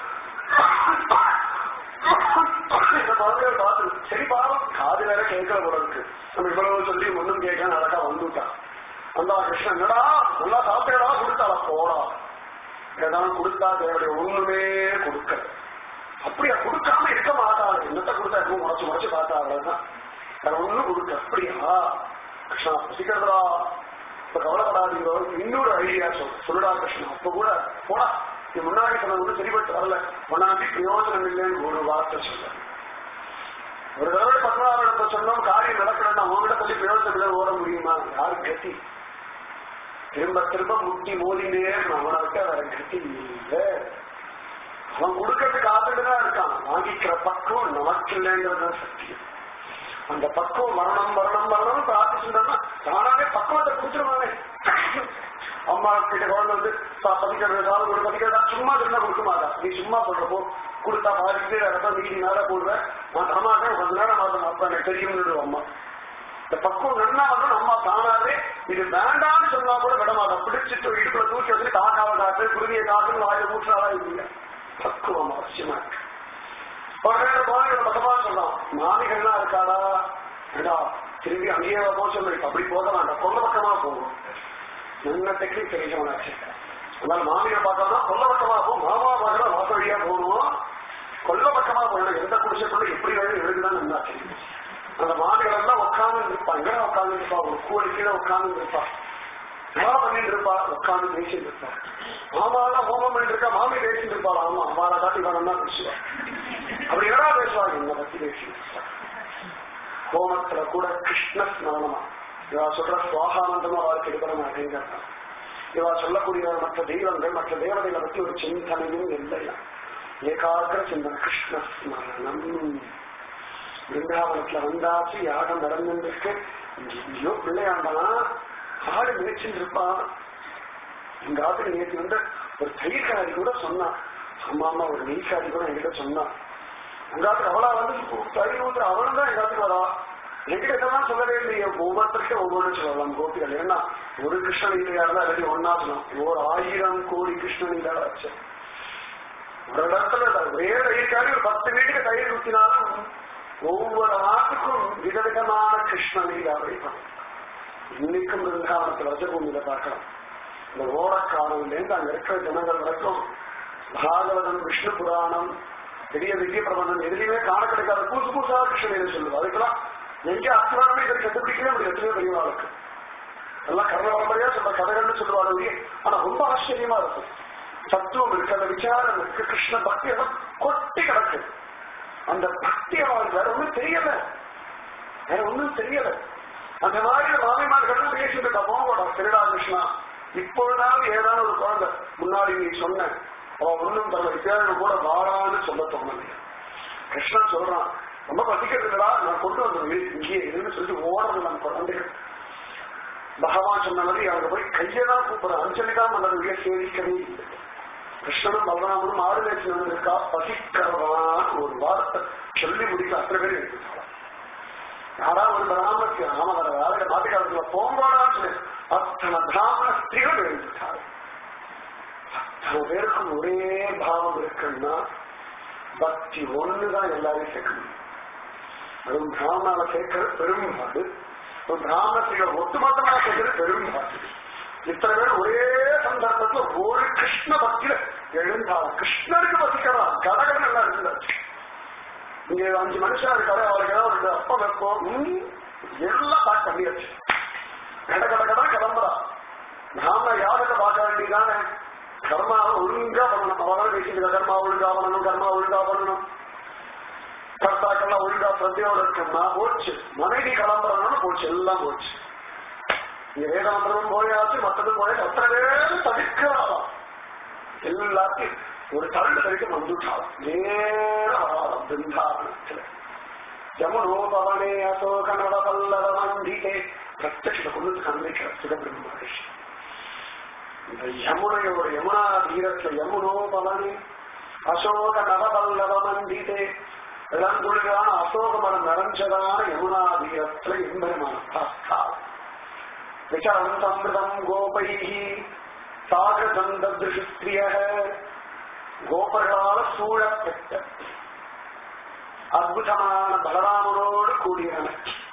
இந்த குழந்தைகள் பார்த்து சரி பாவம் காது வேற கேட்கல போல இருக்கு. நம்ம இவ்வளவு சொல்லி ஒன்னும் கேட்க நடக்கா வந்துட்டான். அந்த கிருஷ்ணன் என்னடா நல்லா சாப்பிட்டா கொடுத்தாளா போடா ஏதாவது கொடுத்தா தேவைய ஒண்ணுமே கொடுக்க அப்படியா கொடுக்காம இருக்க மாட்டாள். என்னத்தை கொடுத்தா எப்பவும் முறைச்சு முறைச்சு பார்த்தா அவ்வளவுதான் வேற ஒண்ணும் கொடுக்க. அப்படியா கிருஷ்ணா பசிக்கிறதா இப்ப கவலைப்படாதீங்க. இன்னொரு ஐடியா சொல் சொல்லுடா கிருஷ்ணா. அப்ப கூட போடா நீ முன்னாடி சொன்ன ஒண்ணு சரிபட்டு வரல உன்னாண்டி பிரயோஜனம் இல்லைன்னு ஒரு வார்த்தை சொல்ல. ஒரு தடவை பத்மநாபத்தை சொன்னோம் காரியம் நடக்கலன்னா அவங்ககிட்ட சொல்லி பிரயோஜனம் ஓட முடியுமா? யாரு கத்தி? திரும்ப திரும்ப முட்டி மோதினே அவனை விட்டு வேற கத்தி இல்லை. அவன் கொடுக்கறது காத்துட்டுதான் இருக்கான். வாங்கிக்கிற பக்குவம் நமக்கு இல்லைங்கிறது சத்தியம். அந்த பக்குவம் வரணும் வரணும் வரணும் பிரார்த்திச்சுட்டோம்னா தானாவே பக்குவத்தை கொடுத்துருவானே. அம்மா கிட்ட குழந்தை வந்து பதிக்கிறது காலம் ஒரு பதிக்கிறதா சும்மா இருந்தா கொடுக்க மாட்டா. நீ சும்மா சொல்றப்போ கொடுத்தா பாதிக்கு ரத்தம் மீதி மேல போடுவேன். நான் தரமாட்டேன் கொஞ்ச நேரம் மாத்தம் அப்ப எனக்கு தெரியும்னு அம்மா. இந்த பக்குவம் நன்னா வரணும். அம்மா தானாவே இது வேண்டாம்னு சொன்னா கூட விடமாட்டா. பிடிச்சிட்டு இடுப்புல தூக்கி வச்சு காக்காவை காட்டு குருவியை காட்டுன்னு வாயில ஊற்றாலா இல்லையா? பக்குவம் அவசியமா இருக்கு. பகவான் சொல்லலாம் மாமிகள்லாம் இருக்காடா ஏடா திரும்பி அங்கேயே போக சொல்லு. அப்படி போக வேண்டாம், கொல்ல பக்கமா போகும். என்ன டெக்னிக் தெரிஞ்சவனாச்சு. அதனால மாமியை பார்த்தோம்னா கொல்ல பக்கமா போகும். மாமா பார்க்கறா வாச வழியா போகணும். கொல்ல பக்கமா போகணும். எந்த குடிசைக்குள்ள எப்படி வேணும் எழுதுதான் நல்லா தெரியும். அந்த மாமிகள் எல்லாம் உட்கார்ந்து இருப்பா. எங்க உட்கார்ந்து இருப்பா? ஒரு கூடை கீழே உட்கார்ந்து இருப்பா. என்ன பண்ணிட்டு இருப்பா? உட்கார்ந்து பேசிட்டு இருப்பா. மாமாலாம் ஹோமம் பண்ணிட்டு இருக்கா. மாமி பேசிட்டு இருப்பாள். ஆமா அவளை காட்டி வேணும் தான் பேசுவா. அப்படி என்ன பேசுவாங்க? என்ன பத்தி பேசிட்டு இருப்பா. ஹோமத்துல கூட கிருஷ்ண ஸ்மரணமா இவா சொல்ற சுவாகானந்தமா அவளுக்கு எடுக்கிற மாட்டேங்கிறா. இவா சொல்லக்கூடிய மற்ற தெய்வங்கள் மற்ற தேவதைகளை பத்தி ஒரு சிந்தனையும் இல்லையா. ஏகாகிர சிந்தனை கிருஷ்ண ஸ்மரணம். பிருந்தாவனத்துல வந்தாச்சு யாகம் நடந்துருக்கு. எங்கேயோ பிள்ளையாண்டனா ஆடு மேய்ச்சின்னு இருப்பா. எங்க ஆத்துல நேற்று வந்து ஒரு தயிர்காரி கூட சொன்னான். அம்மா அம்மா ஒரு நெய்காரி கூட என்கிட்ட சொன்னான். எங்காத்துக்கு அவளா வந்து தயிர் ஊத்துற அவளும் தான் எங்காத்துக்கு வரா. என்கிட்ட இதெல்லாம் சொல்லவே இல்லையே. ஒவ்வொருத்தருக்கும் ஒவ்வொரு சொல்லலாம் கோபிகள். ஏன்னா ஒரு கிருஷ்ணன் இல்லையா இருந்தா ரெடி ஒன்னா சொல்லலாம். ஒரு ஆயிரம் கோடி கிருஷ்ணன் இல்லா வச்சு ஒரு இடத்துல ஒரே தயிர்காரி ஒரு பத்து வீட்டுக்கு தயிர் ஊத்தினாலும் ஒவ்வொரு நாட்டுக்கும் விதவிதமான கிருஷ்ணன் இல்லா வைப்பான். இன்னைக்கும் பிருந்தாவனத்தில் ரஜபூமியில பார்க்கலாம். இந்த ஓடக்காரன்லேருந்து அங்க இருக்கிற ஜனங்கள் வரைக்கும் பாகவதம் விஷ்ணு புராணம் பெரிய திவ்ய பிரபந்தம் எதுலையுமே காண கிடைக்காத புதுசு புதுசா கிருஷ்ணன் சொல்லுவோம். அதுக்கெல்லாம் எங்கே அஸ்திராமே இதை கண்டுபிடிக்கவே முடியும். எத்தனையோ பெரியவாளுக்கு எல்லாம் கர்ண பரம்பரையா சொல்ற கதைகள்னு சொல்லுவாங்க. ஆனா ரொம்ப ஆச்சரியமா இருக்கும். தத்துவம் இருக்கு, அந்த விசாரம் இருக்கு, கிருஷ்ண பக்தி எல்லாம் கொட்டி கிடக்கு. அந்த பக்தி அவளுக்கு வேற ஒண்ணும் தெரியல, வேற ஒண்ணும் தெரியல. அந்த மாதிரி மாமிமார்கள் பேசிட்டு இருக்கா. போகோட திருடா கிருஷ்ணா இப்பொழுதாவது ஏதாவது ஒரு குழந்தை முன்னாடி நீ சொன்ன அவன் ஒண்ணும் தர வித்தியாசம் கூட வாழான்னு சொல்ல தோணல. கிருஷ்ணன் சொல்றான் ரொம்ப பசிக்கிறதுடா நான் கொண்டு வந்துடுவேன் இங்கே இருந்து சொல்லி ஓடுறது நம்ம குழந்தைகள். பகவான் சொன்ன மாதிரி அவங்க போய் கையதான் கூப்பிடுற அஞ்சலிதான் மன்னருடைய சேவிக்கவே இல்லை. கிருஷ்ணனும் பலராமனும் ஆறு லட்சம் இருக்கா பசிக்கிறவான் ஒரு வார்த்தை சொல்லி முடிக்க அத்தனை பேர் எடுத்துட்டாங்க. யாரா ஒரு பிராமணத்துக்கு நாம வர வேலை மாட்டுக்காலத்துல போங்கோடான்னு அத்தனை பிராமண ஸ்திரீகள் எழுந்துட்டாரு. அத்தனை பேருக்கும் ஒரே பாவம் இருக்குன்னா பக்தி ஒண்ணுதான் எல்லாரையும் சேர்க்கணும். அதுவும் பிராமணால சேர்க்கிறது பெரும்பாடு. ஒரு பிராமணத்தில் ஒட்டுமொத்தமா சேர்க்கிறது பெரும்பாடு. இத்தனை பேர் ஒரே சந்தர்ப்பத்துல ஒரு கிருஷ்ண பக்தியில எழுந்தாள். கிருஷ்ணருக்கு பசிக்கிறான் கடகன் எல்லாம் இருந்தாச்சு. இங்க அஞ்சு மனுஷன் இருக்காரு. அவருக்கு ஏதாவது அப்ப வைப்போம் எல்லாம் பேக் பண்ணியாச்சு. கட கட கட கிளம்புறா. நாம யாருக்கு பார்க்க வேண்டியதானே? கர்மா ஒழுங்கா பண்ணணும். அவதான் பேசிட்டு கர்மா ஒழுங்கா பண்ணணும், கர்மா ஒழுங்கா பண்ணணும். கர்த்தாக்கெல்லாம் ஒழுங்கா சத்தியோட இருக்கணும்னா போச்சு. மனைவி கிளம்புறதுனால போச்சு, எல்லாம் போச்சு. இங்க வேதாந்திரமும் போயாச்சு, மற்றதும் போயாச்சு. அத்தனை பேரும் தவிர்க்கலாம். எல்லாத்தையும் ஒரு தள்ளு வரைக்கும் வந்துட்டாலும் நேரம் பிருந்தாவனத்துல யமுனோபவனே அசோக நவபல்லவ மண்டிகே பிரத்யட்சத்தை கொண்டு காண்பிக்கிற சுகபிரம்ம மகர்ஷி. இந்த யமுனையோட யமுனா தீரத்துல யமுனோபவனே அசோக நவபல்லவ மண்டிகே இளங்குளிரான அசோக மரம் நிறைஞ்சதான யமுனா தீரத்துல எம்பெருமான பாஸ்கா விசாரந்தமிருதம் கோபைஹி சாகசந்தத்ருஷ்ய கோபர்களால சூழப்பட்ட அற்புதமான பலராமனோடு கூடியான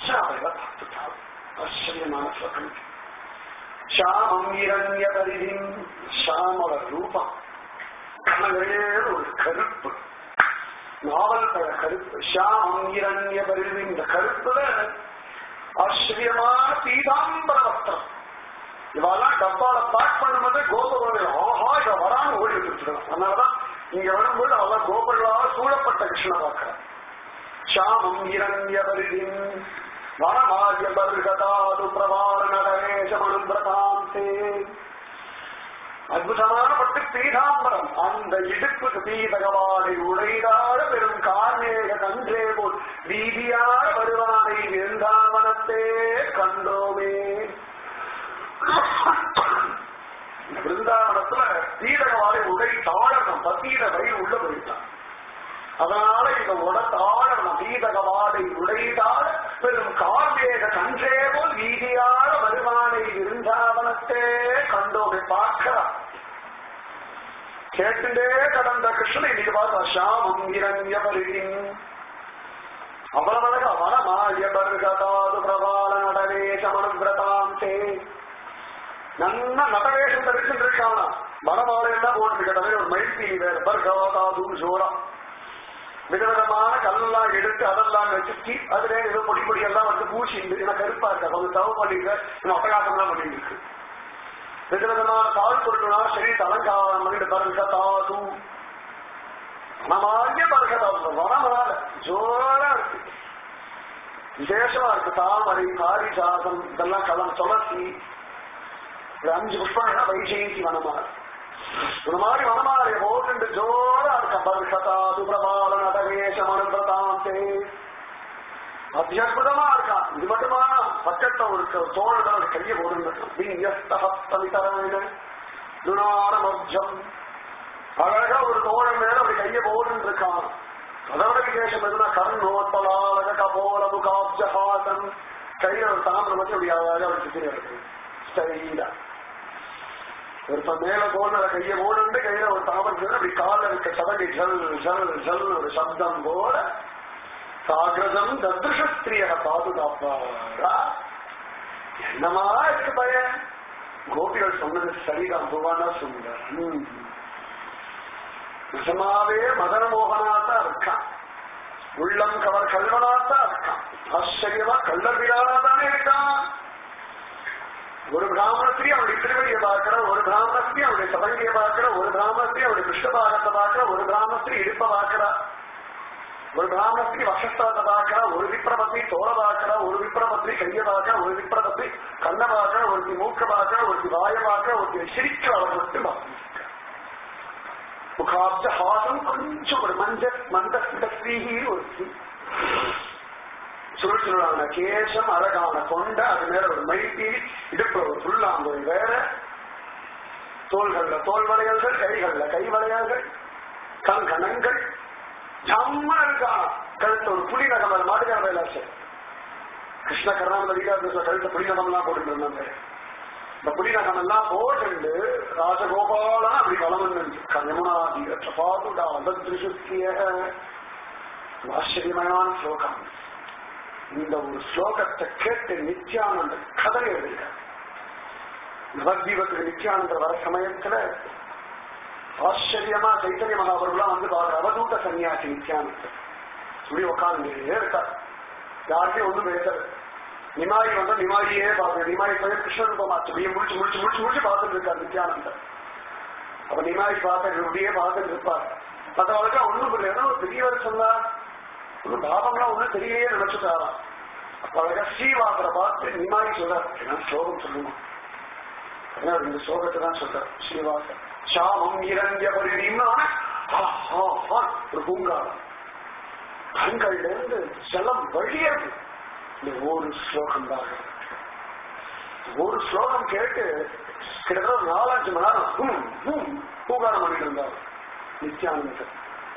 ஆச்சரியமான ஸ்லோகம். ஷாமம் இரண்ய பரிதின் ஷாமல ரூபம் கனவே ஒரு கருப்பு நாவல் பழ கருப்பு. ஷாமம் இரண்ய பரிதின் இந்த கருப்புல ஆச்சரியமான பீதாம்பர வஸ்திரம். இவெல்லாம் டப்பால பேக் பண்ணும்போது கோபுரம் ஆஹா இவ வரான்னு ஓடி வச்சுருக்கணும். அதனாலதான் இங்க வரும்போது அவெல்லாம் கோபுரங்களால் சூழப்பட்ட கிருஷ்ண பார்க்கிறார். ஷாமம் இரண்யபரிதிம் வனமாய பர்கதாது பிரபால நடவேசமனுபிரதாந்தே. அற்புதமான பட்டு பீதாம்பரம், அந்த இடுப்புக்கு பீதகவாடை உடைதாட பெரும் கார்மேக கன்றே போல் வீதியாட வருவானை விருந்தாவனத்தே கண்டோமே. விருந்தாவனத்துல பீதகவாடை உடை தாழணும், பத்தீர வயிறு உள்ள போயிட்டான். அதனால இந்த உட தாழணும், பீதகவாடை உடைதாட பெரும் கார்மேக கன்றே போல் வீதியாட வருவானை விருந்தாவனத்தே கண்டோமே. பார்க்கிறான், கேட்டுட்டே கடந்த கிருஷ்ணனை இன்னைக்கு பார்த்தா ஷாமம் இரண்யபரிதிம் அவ்வளவழக வனமாய பர்கதாது பிரபால நடவேசமனுபிரதாந்தே. நல்ல நடவேஷம் தரிச்சுட்டு இருக்கானா, வனமாலை எல்லாம் போட்டுக்கிட்டவே ஒரு மைத்தி வேற பர்கதாது ஜோரா விதவிதமான கல்லெல்லாம் எடுத்து அதெல்லாம் வச்சு அதுல ஏதோ பொடி பொடி எல்லாம் வந்து பூசி எனக்கு கருப்பா இருக்கா, கொஞ்சம் தவ பண்ணிருக்க, அட்டகாசம் எல்லாம் பண்ணிட்டு இருக்கு. விதவிதமான கால் பொருட்களால் சரி அலங்காரம் பண்ணிட்டு பர்கதாது வனமாய பர்கதாது வனமால ஜோரா இருக்கு, விசேஷமா இருக்கு. தாமரை காரிஜாதம் இதெல்லாம் கலம் துளசி அஞ்சு புஷ்பங்கள்னா வைஜெயந்தி வனமாலை. இந்த மாதிரி வனமாலைய போட்டு ஜோரா இருக்க பர்கதாது பிரபால நடவேசமனுபிரதாந்தே. அத்தியுதமா இருக்கான். இது மட்டுமா பக்கத்துல ஒரு தோழர்கள் ஒரு கையை போடுறான், அழகா ஒரு தோழன் மேல அப்படி கையை போட்டு இருக்கான். அதோட விசேஷம் எதுனா கர்ணோத்பலாலக கபோல முகாப்ஜஹாசன் கையில ஒரு தாமிரம் வச்சு அப்படி அழகா ஒரு சித்திரை இருக்கு ஸ்டைலா. ஒருத்த மேல போன கையை போட்டு கையில ஒரு தாமிரம் அப்படி கால இருக்க சதகை ஜல் ஜல் ஜல் ஒரு சப்தம் போல சாகிரதம் தத்ருஷஸ்திரிய பாதுகாப்பாரா. என்னமா இருக்கு பையன், கோபிகள் சொன்னது சரிதான், புவானா சுந்தர் நிஜமாவே மதன மோகனாத்தான் இருக்கான், உள்ளம் கவர் கல்வனாத்தான் இருக்கான், ஆச்சரியமா கள்ளவிழானா தானே இருக்கான். ஒரு பிராமணஸ்திரி அவருடைய திருவடியை பார்க்கிற, ஒரு பிராமணஸ்திரி அவருடைய சதங்கியை பார்க்கிற, ஒரு பிராமணஸ்திரி அவருடைய கிருஷ்ணபாகத்தை பார்க்கிற, ஒரு பிராமணஸ்திரி இடுப்ப பார்க்கிறா, ஒரு பிராமணஸ்திரி வசஸ்தாத்தை பார்க்கிறா, ஒரு விப்ரபத்தி தோலை பார்க்கிறா, ஒரு விப்ரபத்தி கையை பார்க்கிறா, ஒரு விப்ரபத்தி கண்ணை பார்க்கிறா, ஒருத்தி மூக்க பார்க்கிறா, ஒருத்தி வாயை பார்க்கிறா, ஒருத்தி சிரிக்க அவர் மட்டும் பார்க்க முகாப்ஜ ஹாசம் கொஞ்சம் ஒரு மஞ்ச மந்தஸ்ரீஹி ஒரு சுருச்சுருளான கேசம் அழகான கொண்ட அது மேல ஒரு மைத்தி இடுப்புல ஒரு புல்லாங்குழி வேற, தோள்கள்ல தோல் வளையல்கள், கைகள்ல கை வளையல்கள், கண்கணங்கள் ஜம்மா இருக்கான். கழுத்த ஒரு புலி நகம் மாட்டுக்கார வேலாசை கிருஷ்ண கர்ணாமத வீராச கழுத்த புலி நகம் எல்லாம் போட்டு இருந்தாங்க. இந்த புலி நகம் எல்லாம் போட்டு ராஜகோபாலன் அப்படி வளமன் யமுனா தீரற்ற பாதுடா திருஷ்டிய ஆச்சரியமான ஸ்லோகம். இந்த ஒரு ஸ்லோகத்தை கேட்டு நித்யானந்த கதை எழுதுங்க. நவதீபத்துக்கு நித்யானந்த வர சமயத்துல ஆச்சரியமா சைத்தன்ய மகாபுரம் வந்து பாக்குற அவதூட்ட சன்னியாசி நித்யானந்த இப்படி உட்காந்து இருக்கார், யாருமே ஒண்ணும் பேசல. நிமாயி வந்தா நிமாயியே பாக்குற, நிமாயி போய் கிருஷ்ணரூபமாச்சு அப்படியே முடிச்சு முடிச்சு முடிச்சு முடிச்சு பார்த்துட்டு இருக்கார் நித்யானந்தர். அப்ப நிமாயி பார்த்து இப்படியே பார்த்துட்டு இருப்பார். மற்றவர்களுக்கு ஒண்ணும் புரியல, ஒரு பெரியவர் சொன்னார், ஒன்னும் பாவம்லாம் ஒண்ணும் தெரியவே நினைச்சுட்டாராம். அப்ப அழகா ஸ்ரீவாசரை பார்த்து நிமாயி சொல்றார், என்ன ஸ்லோகம் சொல்லுமா, இந்த ஸ்லோகத்தை தான் சொல்றார் ஸ்ரீவாசர். ஷாமம் இரண்டிய பரிதிம்னா ஒரு பூங்காரம், கண்கள்ல இருந்து ஜலம் வழியது. இந்த ஒரு ஸ்லோகம் தான், ஒரு ஸ்லோகம் கேட்டு கிட்டத்தட்ட ஒரு நாலஞ்சு மணி நேரம் பூங்காரம் பண்ணிட்டு இருந்தார் நித்யானந்தர்.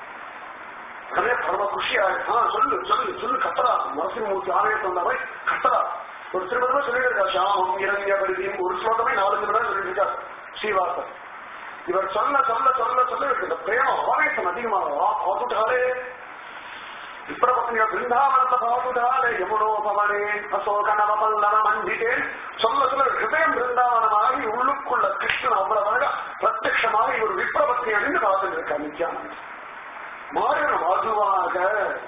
அதே பரம குஷியா சொல்லு சொல்லு சொல்லு கத்தரா, நரசிம்மூர்த்தி ஆலயத்தை வந்த மாதிரி கத்தரா ஒரு திரும்ப சொல்லிட்டு இருக்கா. ஷாமம் இரண்டிய பரிதியும் ஒரு ஸ்லோகமே நாலஞ்சு மணி நேரம் சொல்லிட்டு இருக்கார் ஸ்ரீவாசர். இவர் சொல்ல சொல்ல சொல்ல சொல்ல இருக்கு இந்த பிரேமம் ஆவேசம் அதிகமாக பாத்துட்டாலே விப்ரபத்னியா பிருந்தாவனத்தை பாத்துட்டாலே யமுனோபவனே அசோக நவபல்லவ மண்டிட்டேன் சொல்ல சொல்ல ஹிருதயம் பிருந்தாவனமாகி உள்ளுக்குள்ள கிருஷ்ணன் அவ்வளவாக பிரத்யட்சமாக ஒரு விப்ரபத்னி அணிந்து பார்த்துட்டு இருக்கா நித்யானந்தர். மாறணும் அதுவாக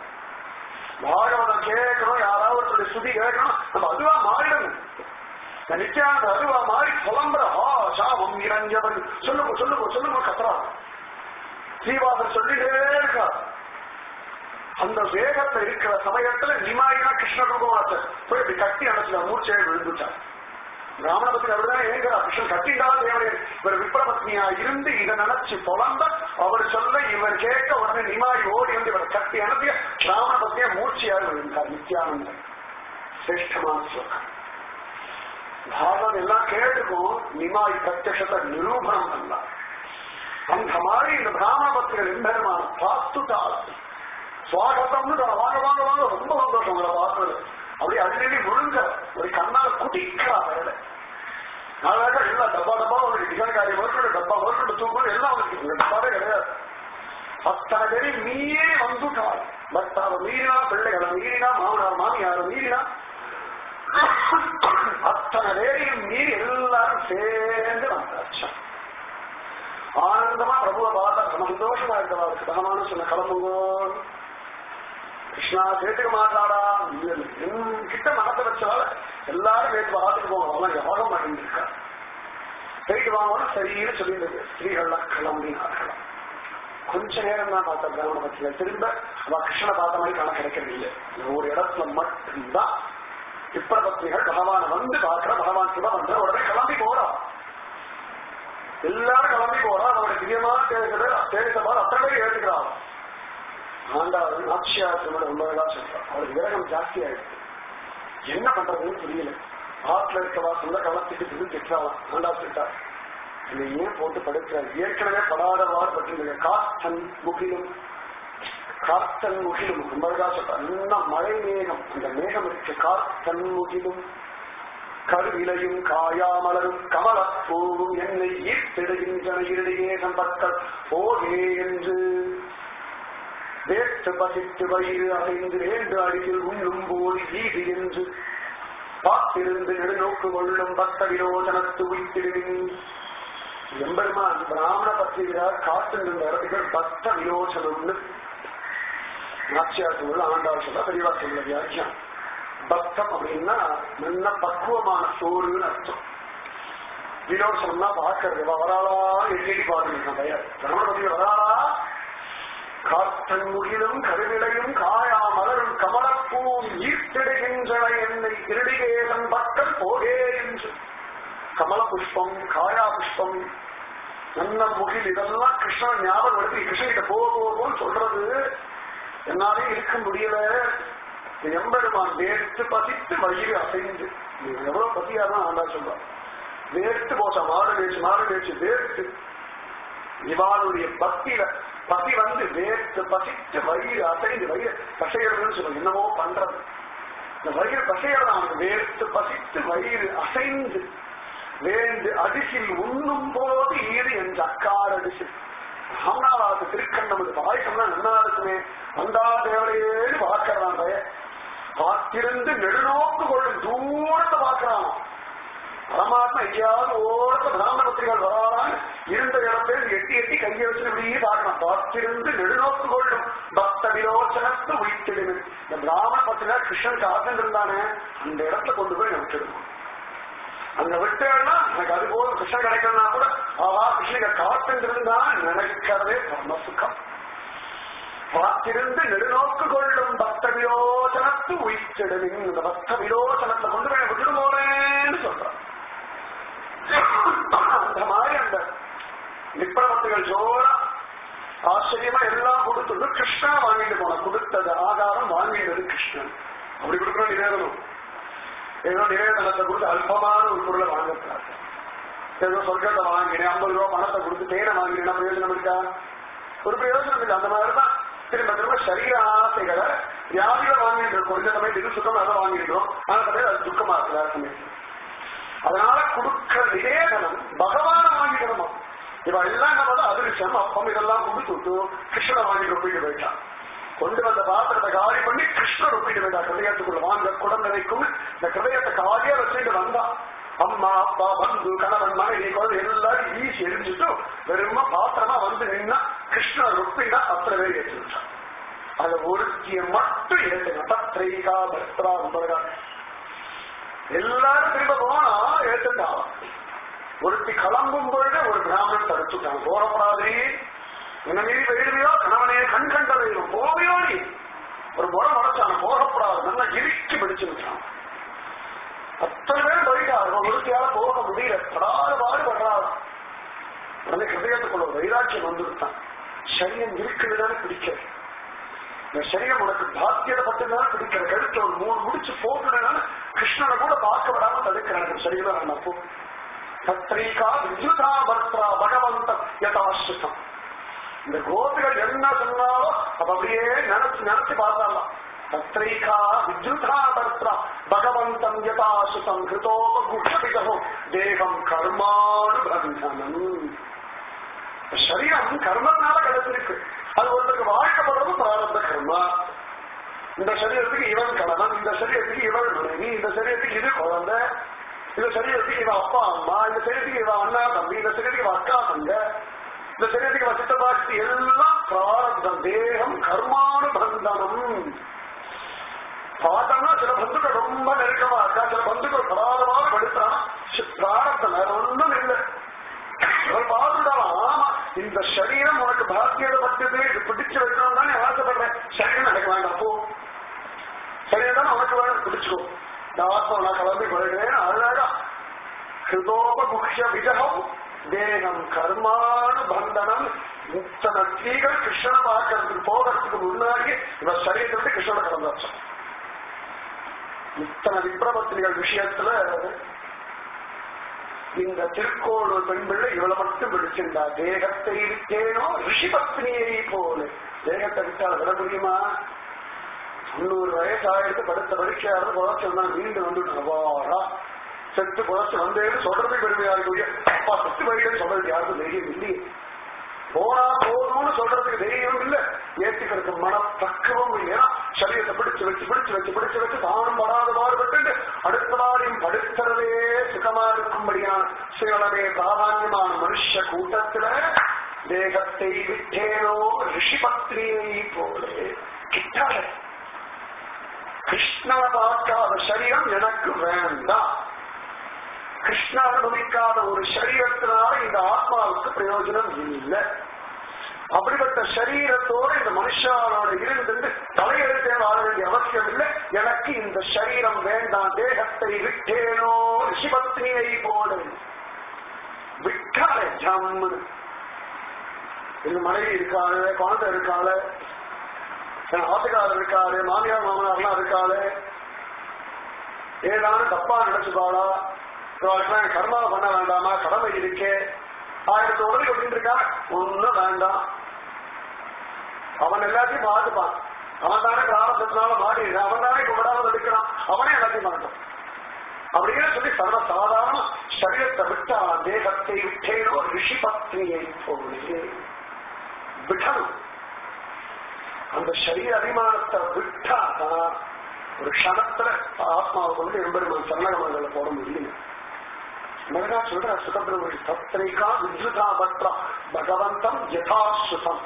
பாகவதம் கேட்கணும், யாராவது சுதி கேட்கணும், நம்ம அதுவா மாறிடணும். நித்யானந்த அதுவா மாறி புலம்புற ஷாமம் இரஞ்சபன் சொல்லுங்க சொல்லுங்க சொல்லுங்க கத்துறா. ஸ்ரீவாசர் சொல்லிட்டே இருக்கா. அந்த வேகத்துல இருக்கிற சமயத்துல நிமாயினா கிருஷ்ண ரூபமாச்ச போய் இப்படி கட்டி அணைச்சில மூச்சையை விழுந்துட்டார். பிராமண பத்தி அப்படிதான் ஏங்கிறா கிருஷ்ணன் கட்டிட்டாலும் தேவையே இவர் விப்ரபத்னியா இருந்து இதை நினைச்சு புலம்ப அவர் சொல்ல இவர் கேட்க உடனே நிமாய் ஓடி வந்து இவர் கட்டி அனுப்பிய பிராமண பத்தியா மூச்சியார் விழுந்தார். நித்யானந்தர் சிரேஷ்டமான ஸ்லோகம். பாரதம் எல்லாம் கேட்டுக்கும் நிமாய் பிரத்யத்தை நிரூபணம் பண்ணார். அந்த மாதிரி இந்த பிராமண பக்திகள் எம்பெருமான பார்த்துட்டால் சுவாகத்தம்னு வாங்க வாங்க வாங்க ரொம்ப சந்தோஷம் உங்களை பார்த்தது. அப்படி அடிக்கடி முழுங்க ஒரு கண்ணால குடிக்கிறா வேலை நாளாக எல்லாம் டப்பா டப்பா ஒரு டிசைன்காரி ஒர்க்கு டப்பா ஒர்க்கு தூக்கம் எல்லாம் வந்துருக்கு. டப்பாவே கிடையாது. அத்தனை பேரி மீறி வந்துட்டாள். பக்தாவை மீறினா பிள்ளைகளை மீறினா மாமனார் மாமியாரை மீறினா அத்தனை பேரையும் மீறி எல்லாரும் சேர்ந்து வந்தாச்சு. ஆனந்தமா பிரபுவை பார்த்தா ரொம்ப சந்தோஷமா இருக்கவா இருக்கு. பகவானு சொன்ன கிளம்புங்கோ கிருஷ்ணா கேட்டுக்க மாட்டாடா கிட்ட மனத்தை வச்சால எல்லாரும் நேற்று பார்த்துட்டு போங்க அவன் யோகம் பண்ணிருக்கா போயிட்டு வாங்கன்னு சரின்னு சொல்லிட்டு ஸ்திரீகள்லாம் கிளம்பினார்கள். கொஞ்ச நேரம் தான் பார்த்த பிராமண பத்தியில திரும்ப அவ கிருஷ்ணனை பார்த்த மாதிரி காண கிடைக்கிறது இல்லை. ஒரு இடத்துல மட்டும்தான் இப்ப பத்திரிகள் பகவான வந்து பார்க்கிற பகவான் சிவ பண்ற உடனே கிளம்பி போறா. எல்லாரும் கிளம்பி போறா. அவனுடைய திவ்யமான தேவைகள் தேவைப்பாடு அத்தனை பேர் ஏற்றுக்கிறான். ஆண்டாவது நாச்சியாரத்தோட உண்மைதான் சொல்றான். அவருக்கு விரகம் ஜாஸ்தி ஆயிடுச்சு. என்ன பண்றதுன்னு புரியல. ஆற்றுல இருக்கவா சொந்த கவலத்துக்கு திரு திட்டாலாம். ஆண்டா சொல்லிட்டா இதை ஏன் போட்டு படுக்கிறார். ஏற்கனவே படாதவாறு பற்றி காத்தன் முகிலும் காத்தன் முகிலும் உண்மைதான் சொல்றான். இன்னும் மழை மேகம் அந்த மேகம் இருக்கு. காத்தன் முகிலும் கருவிலையும் காயாமலரும் கமலப்பூவும் என்னை ஈர்த்திடுகின்றன இருடையே சம்பத்தல் போகே என்று வேட்டு பசித்து வயிறு அடைந்து வேண்டு அடியில் உண்ணும் போது வீடு என்று பார்த்திருந்து நெடுநோக்கு கொள்ளும் பக்த விரோதனத்து உயிர்த்திடுவின். எம்பெருமான் பிராமண பத்திரிகையார் காத்திருந்த இடத்துக்கு பக்த விரோசனம்னு நாச்சியார் சொல்ல ஆண்டாள் சொல்ல பெரியவா சொல்ல வியாக்கியம். பக்தம் அப்படின்னா நல்ல பக்குவமான சோறுன்னு அர்த்தம். விரோசனம்னா பார்க்கறது வராளா எண்ணி பாருங்க பையன் பிராமண பத்திரிகை வராளா. காத்தன் முகிலும் கருவிலையும் காயா மலரும் கமலப்பூவும் ஈர்த்திடுகின்றன என்னை திருடிகேசன் பக்தன் போகே என்று. கமல புஷ்பம் காயா புஷ்பம் நல்ல முகில் இதெல்லாம் கிருஷ்ணன் ஞாபகம் எடுத்து கிருஷ்ணகிட்ட போகோன்னு சொல்றது என்னாலே இருக்க முடியல. எம்பெருமான் வேர்த்து பசித்து வயிறு அசைந்து எவ்வளவு பசியாதான் ஆண்டா சொல்றான். வேர்த்து போச்சா மாடு வேச்சு மாடு வேச்சு வேர்த்து இவாளுடைய பக்தியில பசி வந்து வேர்த்து பசித்து வயிறு அசைந்து வயிறு பசையறதுன்னு சொல்லுவாங்க. என்னவோ பண்றது இந்த வயிறு பசையறது அவனுக்கு வேர்த்து பசித்து வயிறு அசைந்து வேண்டு அடிசில் உண்ணும் போது ஈடு என்ற அக்கார அடிசில் ராமநாதாவுக்கு திருக்கண்ணம் பாயசம்னா நல்லா இருக்குமே வந்தா தேவரையேன்னு பார்க்கிறான். பார்த்திருந்து நெடுநோக்கு கொள்ளும் தூரத்தை பார்க்கிறான். பரமாத்மா எங்கேயாவது ஓரத்தை பிராமண பத்திரிகள் வராதான்னு இருந்த இடத்துல எட்டி எட்டி கையை வச்சு இப்படியே பார்க்கலாம். பார்த்திருந்து நெடுநோக்கு கொள்ளும் பக்த விரோச்சனத்து உயிர்த்திடுது. இந்த பிராமண பத்திரிகா கிருஷ்ணன் காத்துட்டு இருந்தானே அந்த இடத்துல கொண்டு போய் விட்டுடுவோம். அங்க விட்டேன்னா எனக்கு அது போல கிருஷ்ணன் கிடைக்கணும்னா கூட ஆவா கிருஷ்ணக காத்துட்டு இருந்தா நினைக்கிறதே பரம சுகம். பார்த்திருந்து நெடுநோக்கு கொள்ளும் பக்த விரோச்சனத்து உயிர்த்திடுவின். இந்த பக்த விரோச்சனத்தை கொண்டு போய் விட்டுடு போறேன்னு சொல்றான். அந்த மாதிரி அந்த விப்ரவத்துகள் ஜோரா ஆச்சரியமா எல்லாம் கொடுத்தது கிருஷ்ணா வாங்கிட்டு போன கொடுத்தது ஆகாரம் வாங்கிட்டது கிருஷ்ணன். அப்படி கொடுக்கணும் நிவேதனம். ஏதோ நிவேதனத்தை கொடுத்து அல்பமான ஒரு பொருளை வாங்கக்கூடாது. ஏதோ சொர்க்கத்தை வாங்கினேன் ஐம்பது ரூபாய் பணத்தை கொடுத்து தேனை வாங்கினேன் பிரயோஜனம் இருக்கா? ஒரு பிரயோஜனம் இல்லை. அந்த மாதிரிதான் திரும்ப திரும்ப சரீர ஆசைகளை வியாதிகளை வாங்கிட்டு இருக்கோம். இந்த சமயத்து இது சுத்தம் அதை வாங்கிடுறோம். ஆனா சமயம் அது துக்கமா இருக்கு வேற சமயத்து. அதனால கொடுக்கிற நிவேதனம் பகவான வாங்கிக்கணுமா? இவ எல்லாம் என்ன அதிர்ஷ்டம் அப்பம் இதெல்லாம் கொடுத்து கிருஷ்ணனை வாங்கி ஒப்பிட்டு போயிட்டான். கொண்டு வந்த பாத்திரத்தை காலி பண்ணி கிருஷ்ணர் ஒப்பிட்டு போயிட்டா. கிருதயத்துக்குள்ள வாங்க குடம் நிறைக்கும் இந்த கிருதயத்தை காலியா வச்சுட்டு வந்தா அம்மா அப்பா பந்து கணவன் மனைவி குழந்தை எல்லாரும் வீசி எரிஞ்சுட்டு வெறுமா பாத்திரமா வந்து நின்னா கிருஷ்ணர் ஒப்பிட்டா அத்தனை பேர் ஏற்றுட்டான். அதை ஒருத்திய மட்டும் ஏற்றுங்க. பத்ரிகா பத்ரா நம்பர்கள் எல்லாரும் திரும்ப போனா ஏற்றுட்டா. ஒருத்தி கிளம்பும் பொழுது ஒரு பிராமணன் தடுத்துட்டான். போறப்படாதே என்ன மீறி போயிடுவியோ கணவனே கண் கண்ட போவியோ நீ ஒரு முறை முறைச்சான போகப்படாது நல்லா இறுக்கி பிடிச்சு விட்டான். அத்தனை பேர் போயிட்டாரு, ஒருத்தியால போக முடியல, படாத பாடுபடுறாரு. உடனே ஹிருதயத்துக்குள்ள வைராக்கியம் வந்துவிட்டான். சரீரம் இருக்குதுதானே பிடிக்கிறது, இந்த சரீரம் உனக்கு பாத்தியத்தை பட்டுதானே பிடிக்கிற, கழுத்து ஒரு மூணு முடிச்சு போட்டுனால கிருஷ்ணனை கூட பார்க்க விடாம தடுக்கிறாங்க. சரீரம் நம்ம பத்ரிகா விஜுதா பர்த்ரா பகவந்தம் யதாசுதம். இந்த கோபிகள் என்ன சொன்னாலும் அப்ப அப்படியே நினைச்சு நினைச்சு பார்த்தாலாம். பத்ரிகா விஜுதா பர்த்ரா பகவந்தம் யதாசுதம் கிருதோபகுஷபிதம் தேகம் கர்மானுபந்தனம். சரீரம் கர்மத்தினால கிடைச்சிருக்கு. அது ஒருத்தருக்கு வாழ்க்கப்படுறது பிராரப்த கர்மா. இந்த சரீரத்துக்கு இவன் கணவன், இந்த சரீரத்துக்கு இவள் மனைவி, இந்த சரீரத்துக்கு இது குழந்தை, இந்த சரீரத்துக்கு இவன் அப்பா அம்மா, இந்த சரீரத்துக்கு இவன் அண்ணா தம்பி, இந்த சரீரத்துக்கு இவன் அக்கா தங்க, இந்த சரீரத்துக்கு இவன் சித்தப்பாட்சி, எல்லாம் பிராரப்தம். தேகம் கர்மானுபந்தனம். பார்த்தோம்னா சில பந்துக்கள் ரொம்ப நெருக்கமா இருக்கா, சில பந்துக்கள் பிராரமாக படுத்துறான். பிராரப்தம் வேற ஒன்றும் இல்லை. ஆமா, இந்த சரீரம் உனக்கு பாக்கியத்தை பட்டது, இது பிடிச்சு வைக்கணும் தானே ஆசைப்படுறேன். சரீரம் எனக்கு வேண்டாம், போ. சரீரம் தானே உனக்கு வேணும், பிடிச்சுக்கோ. இந்த ஆத்மா நான் கலந்து கொள்கிறேன். அழகா ஹிருதோபகுக்ஷ விஜகம் தேகம் கர்மானுபந்தனம். இத்தனை ஸ்திரீகள் கிருஷ்ணனை பார்க்கறதுக்கு போகிறதுக்கு முன்னாடி இவன் சரீரத்தை கிருஷ்ணனை கடந்தாச்சு. இத்தனை விப்ரபத்திரிகள் விஷயத்துல இந்த திருக்கோளூர் பெண் பிள்ளை இவளை மட்டும் பிடிச்சிருந்தா. தேகத்தை விட்டேனோ ரிஷிபத்னியை போல. தேகத்தை விட்டால் விட முடியுமா? முன்னூறு வயசாயிரத்து படுத்த பரீட்சையாரு புதைச்சா மீண்டு வந்துட்டு செத்து புதைச்சு வந்தேன்னு சொல்றது பெருமையா இருக்கு. அப்பா செத்து போயிட்டு சொல்றது யாருக்கும் தைரியம் இல்லையே. போனா போதும்னு சொல்றதுக்கு தைரியம் இல்லை, ஏற்றுக்கிறதுக்கு மன பக்குவம் இல்லையா. சரீரத்தை பிடிச்சு வச்சு பிடிச்சு வச்சு பிடிச்சு வச்சு தானும் படாத பாடுபட்டு அடுத்தவாரையும் படுத்துறதே சுகமா இருக்கும்படியான சுயனமே பிராதான்யமான மனுஷ கூட்டத்துல தேகத்தை விட்டேனோ ரிஷிபத்ரியை போலே. கிட்டால கிருஷ்ணனை பார்க்காத சரீரம் எனக்கு வேண்டாம். கிருஷ்ண அனுபவிக்காத ஒரு சரீரத்தினால இந்த ஆத்மாவுக்கு பிரயோஜனம் இல்லை. அப்படிப்பட்ட சரீரத்தோடு இந்த மனுஷாவோட இருந்து தலையெழுத்தே வாழ வேண்டிய அவசியம் இல்லை. எனக்கு இந்த சரீரம் வேண்டாம். தேகத்தை விட்டேனோ ரிஷிபத்னியை போல. விட்டாலே ஜம்மு. எங்க மனைவி இருக்காளு, குழந்தை இருக்காளு, என் ஆத்துக்காரர் இருக்காரு, மாமியார் மாமனார்லாம் இருக்காளு, ஏதான தப்பா நினைச்சுப்பாளா, கர்மா பண்ண வேண்டாமா, கடமை இருக்கே, ஆயிரத்தி உடனே கொண்டு இருக்கான். ஒன்னும் வேண்டாம், அவன் எல்லாத்தையும் பார்த்துப்பான். அவன் தானே பிராரம்பத்தினால மாறி, அவன் தானே விடாமல் எடுக்கிறான், அவனே எல்லாத்தையும் பார்த்தான். அப்படின்னு சொல்லி சர்வ சாதாரண சரீரத்தை விட்டா தேகத்தை விட்டேனோ ரிஷிபத்னியை போலே. விடணும். அந்த சரீர அபிமானத்தை விட்டாதான் ஒரு க்ஷணத்துல ஆத்மாவை கொண்டு எம்பெருமான் சரணகமங்களை போட முடியும். மகனா சொல்ற சுகபிரமணி பத்திரிகா வித்ருதா பத்ரா பகவந்தம் யதாசுதம்.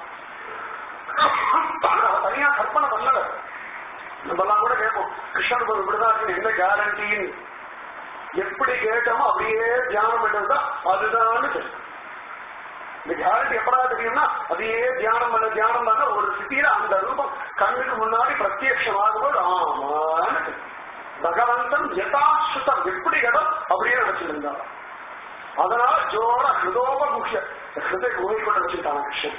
தனியா கற்பனை பண்ணல. நம்மெல்லாம் கூட கேட்போம், கிருஷ்ணனுக்கு ஒரு விடுதாக்கு என்ன கேரண்டின்னு. எப்படி கேட்டோமோ அப்படியே தியானம் பண்ணிருந்தா அதுதான் தெரியும். இந்த கேரண்டி எப்படா தெரியும்னா அதையே தியானம் பண்ண தியானம் பண்ண ஒரு சித்தியில அந்த ரூபம் கண்ணுக்கு முன்னாடி பிரத்யட்சமாகும்போது ஆமான்னு பகவந்தம் யதாசுதம் எப்படி கேட்டோம் அப்படியே நினைச்சிருந்தாங்க. அதனால ஜோர ஹிருதோபமுக்கிய ஹிருதய குகை கொண்டு வச்சுட்டாங்க கிருஷ்ணன்.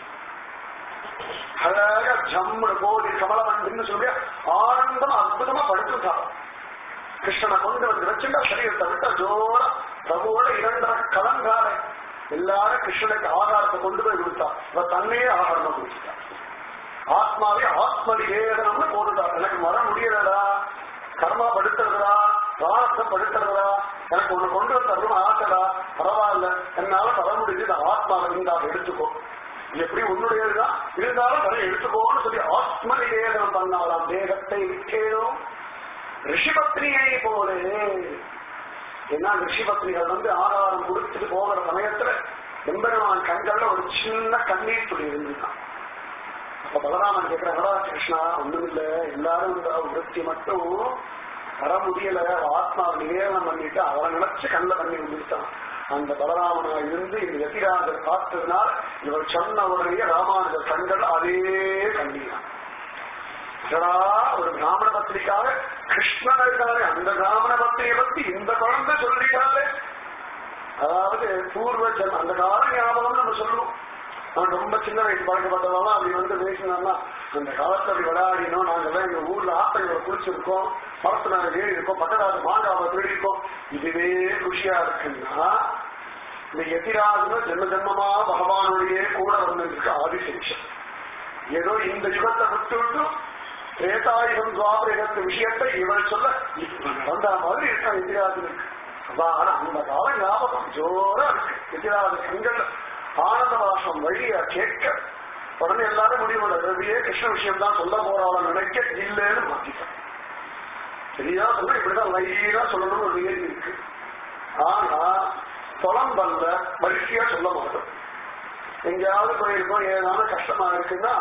அழக ஜம்மு கோடி கமலமன் சொல்லி ஆனந்தம் அற்புதமா படுத்துட்டாங்க. கிருஷ்ணனை கொண்டு வந்து வச்சுட்டா சரீரத்தை விட்டா ஜோர பிரபுவோட இரண்டரை கலங்கால எல்லாரும் கிருஷ்ணனுக்கு ஆகாரத்தை கொண்டு போய் கொடுத்தா. இவ தன்னையே ஆகாரமா கொடுத்துட்டா. ஆத்மாவே ஆத்ம நிவேதனம்னு போட்டுட்டா. எனக்கு வர முடியலடா, கர்மா படுத்துறதா, பிராணத்தை படுத்துறதா, எனக்கு ஒண்ணு கொண்டு வந்து ஆசைடா, பரவாயில்ல என்னால தர முடியுது, ஆத்மாவை இருந்தால் எடுத்துக்கோ, எப்படி உன்னுடையதுதான் இருந்தாலும் அதை எடுத்துக்கோன்னு சொல்லி ஆத்ம நிவேதனம் பண்ணாலாம். தேகத்தை விட்டேனோ ரிஷிபத்னியை போலே. ஏன்னா ரிஷிபத்னிகள் வந்து ஆகாரம் கொடுத்துட்டு போகிற சமயத்துல எம்பெருமான் கண்கள்ல ஒரு சின்ன கண்ணீர் துளி இருந்துதான். அப்ப பலராமன் கேட்கிற வரா கிருஷ்ணா ஒண்ணும் இல்ல, எல்லாரும் இந்த விருத்தி மட்டும் வர முடியல, ஆத்மாவை நிவேதனம் பண்ணிட்டு அவரை நினைச்சு கண்ணில் தண்ணி வந்துட்டான். அந்த பலராமனா இருந்து இந்த யதிராஜர் பார்த்ததுனால இவர் சொன்ன உடனே ராமானுஜர் கண்கள் அதே கண்ணீரான். ஒரு பிராமண பத்திரிக்காக கிருஷ்ணன் இருக்காரு, அந்த பிராமண பத்திரியை பத்தி இந்த குழந்தை சொல்லிட்டாரு. அதாவது பூர்வ ஜென்ம அந்த கால ஞாபகம் நம்ம சொல்லுவோம். அவன் ரொம்ப சின்ன வயசு பழக்கப்பட்டதாலும் அப்படி வந்து பேசினா அந்த காலத்துல அப்படி விளையாடினோம், நாங்கெல்லாம் எங்க ஊர்ல ஆத்தைகளை குளிச்சிருக்கோம், மரத்து நாங்க ஏறி இருக்கோம், பக்கத்தாது மாங்காவை திருடி இருக்கோம், இதுவே ருஷியா இருக்குன்னா இந்த எதிராக ஜென்ம ஜென்மமா பகவானுடைய கூட வந்திருக்கு ஆதிசேஷன். ஏதோ இந்த யுகத்தை விட்டு விட்டு திரேதாயுகம் துவாபரத்து விஷயத்தை இவன் சொல்ல நடந்த மாதிரி இருக்கான் எதிராஜனுக்கு. ஆனா அந்த கால ஞாபகம் ஜோரா இருக்கு. எதிராஜ கண்கள் ஆனந்த வாசம் வழியா கேட்க உடனே எல்லாரும் முடிவு ரவியே கிருஷ்ண விஷயம் தான் சொல்ல போறாள நினைக்க இல்லைன்னு மாத்திட்டான். சரியா சொன்னா இப்படிதான் லைனா சொல்லணும்னு ஒரு நிகழ்ச்சி இருக்கு. ஆனா புலம்பல்ல வரிசையா சொல்ல மாட்டோம். எங்கேயாவது போயிருக்கோம் ஏதாவது கஷ்டமா இருக்குன்னா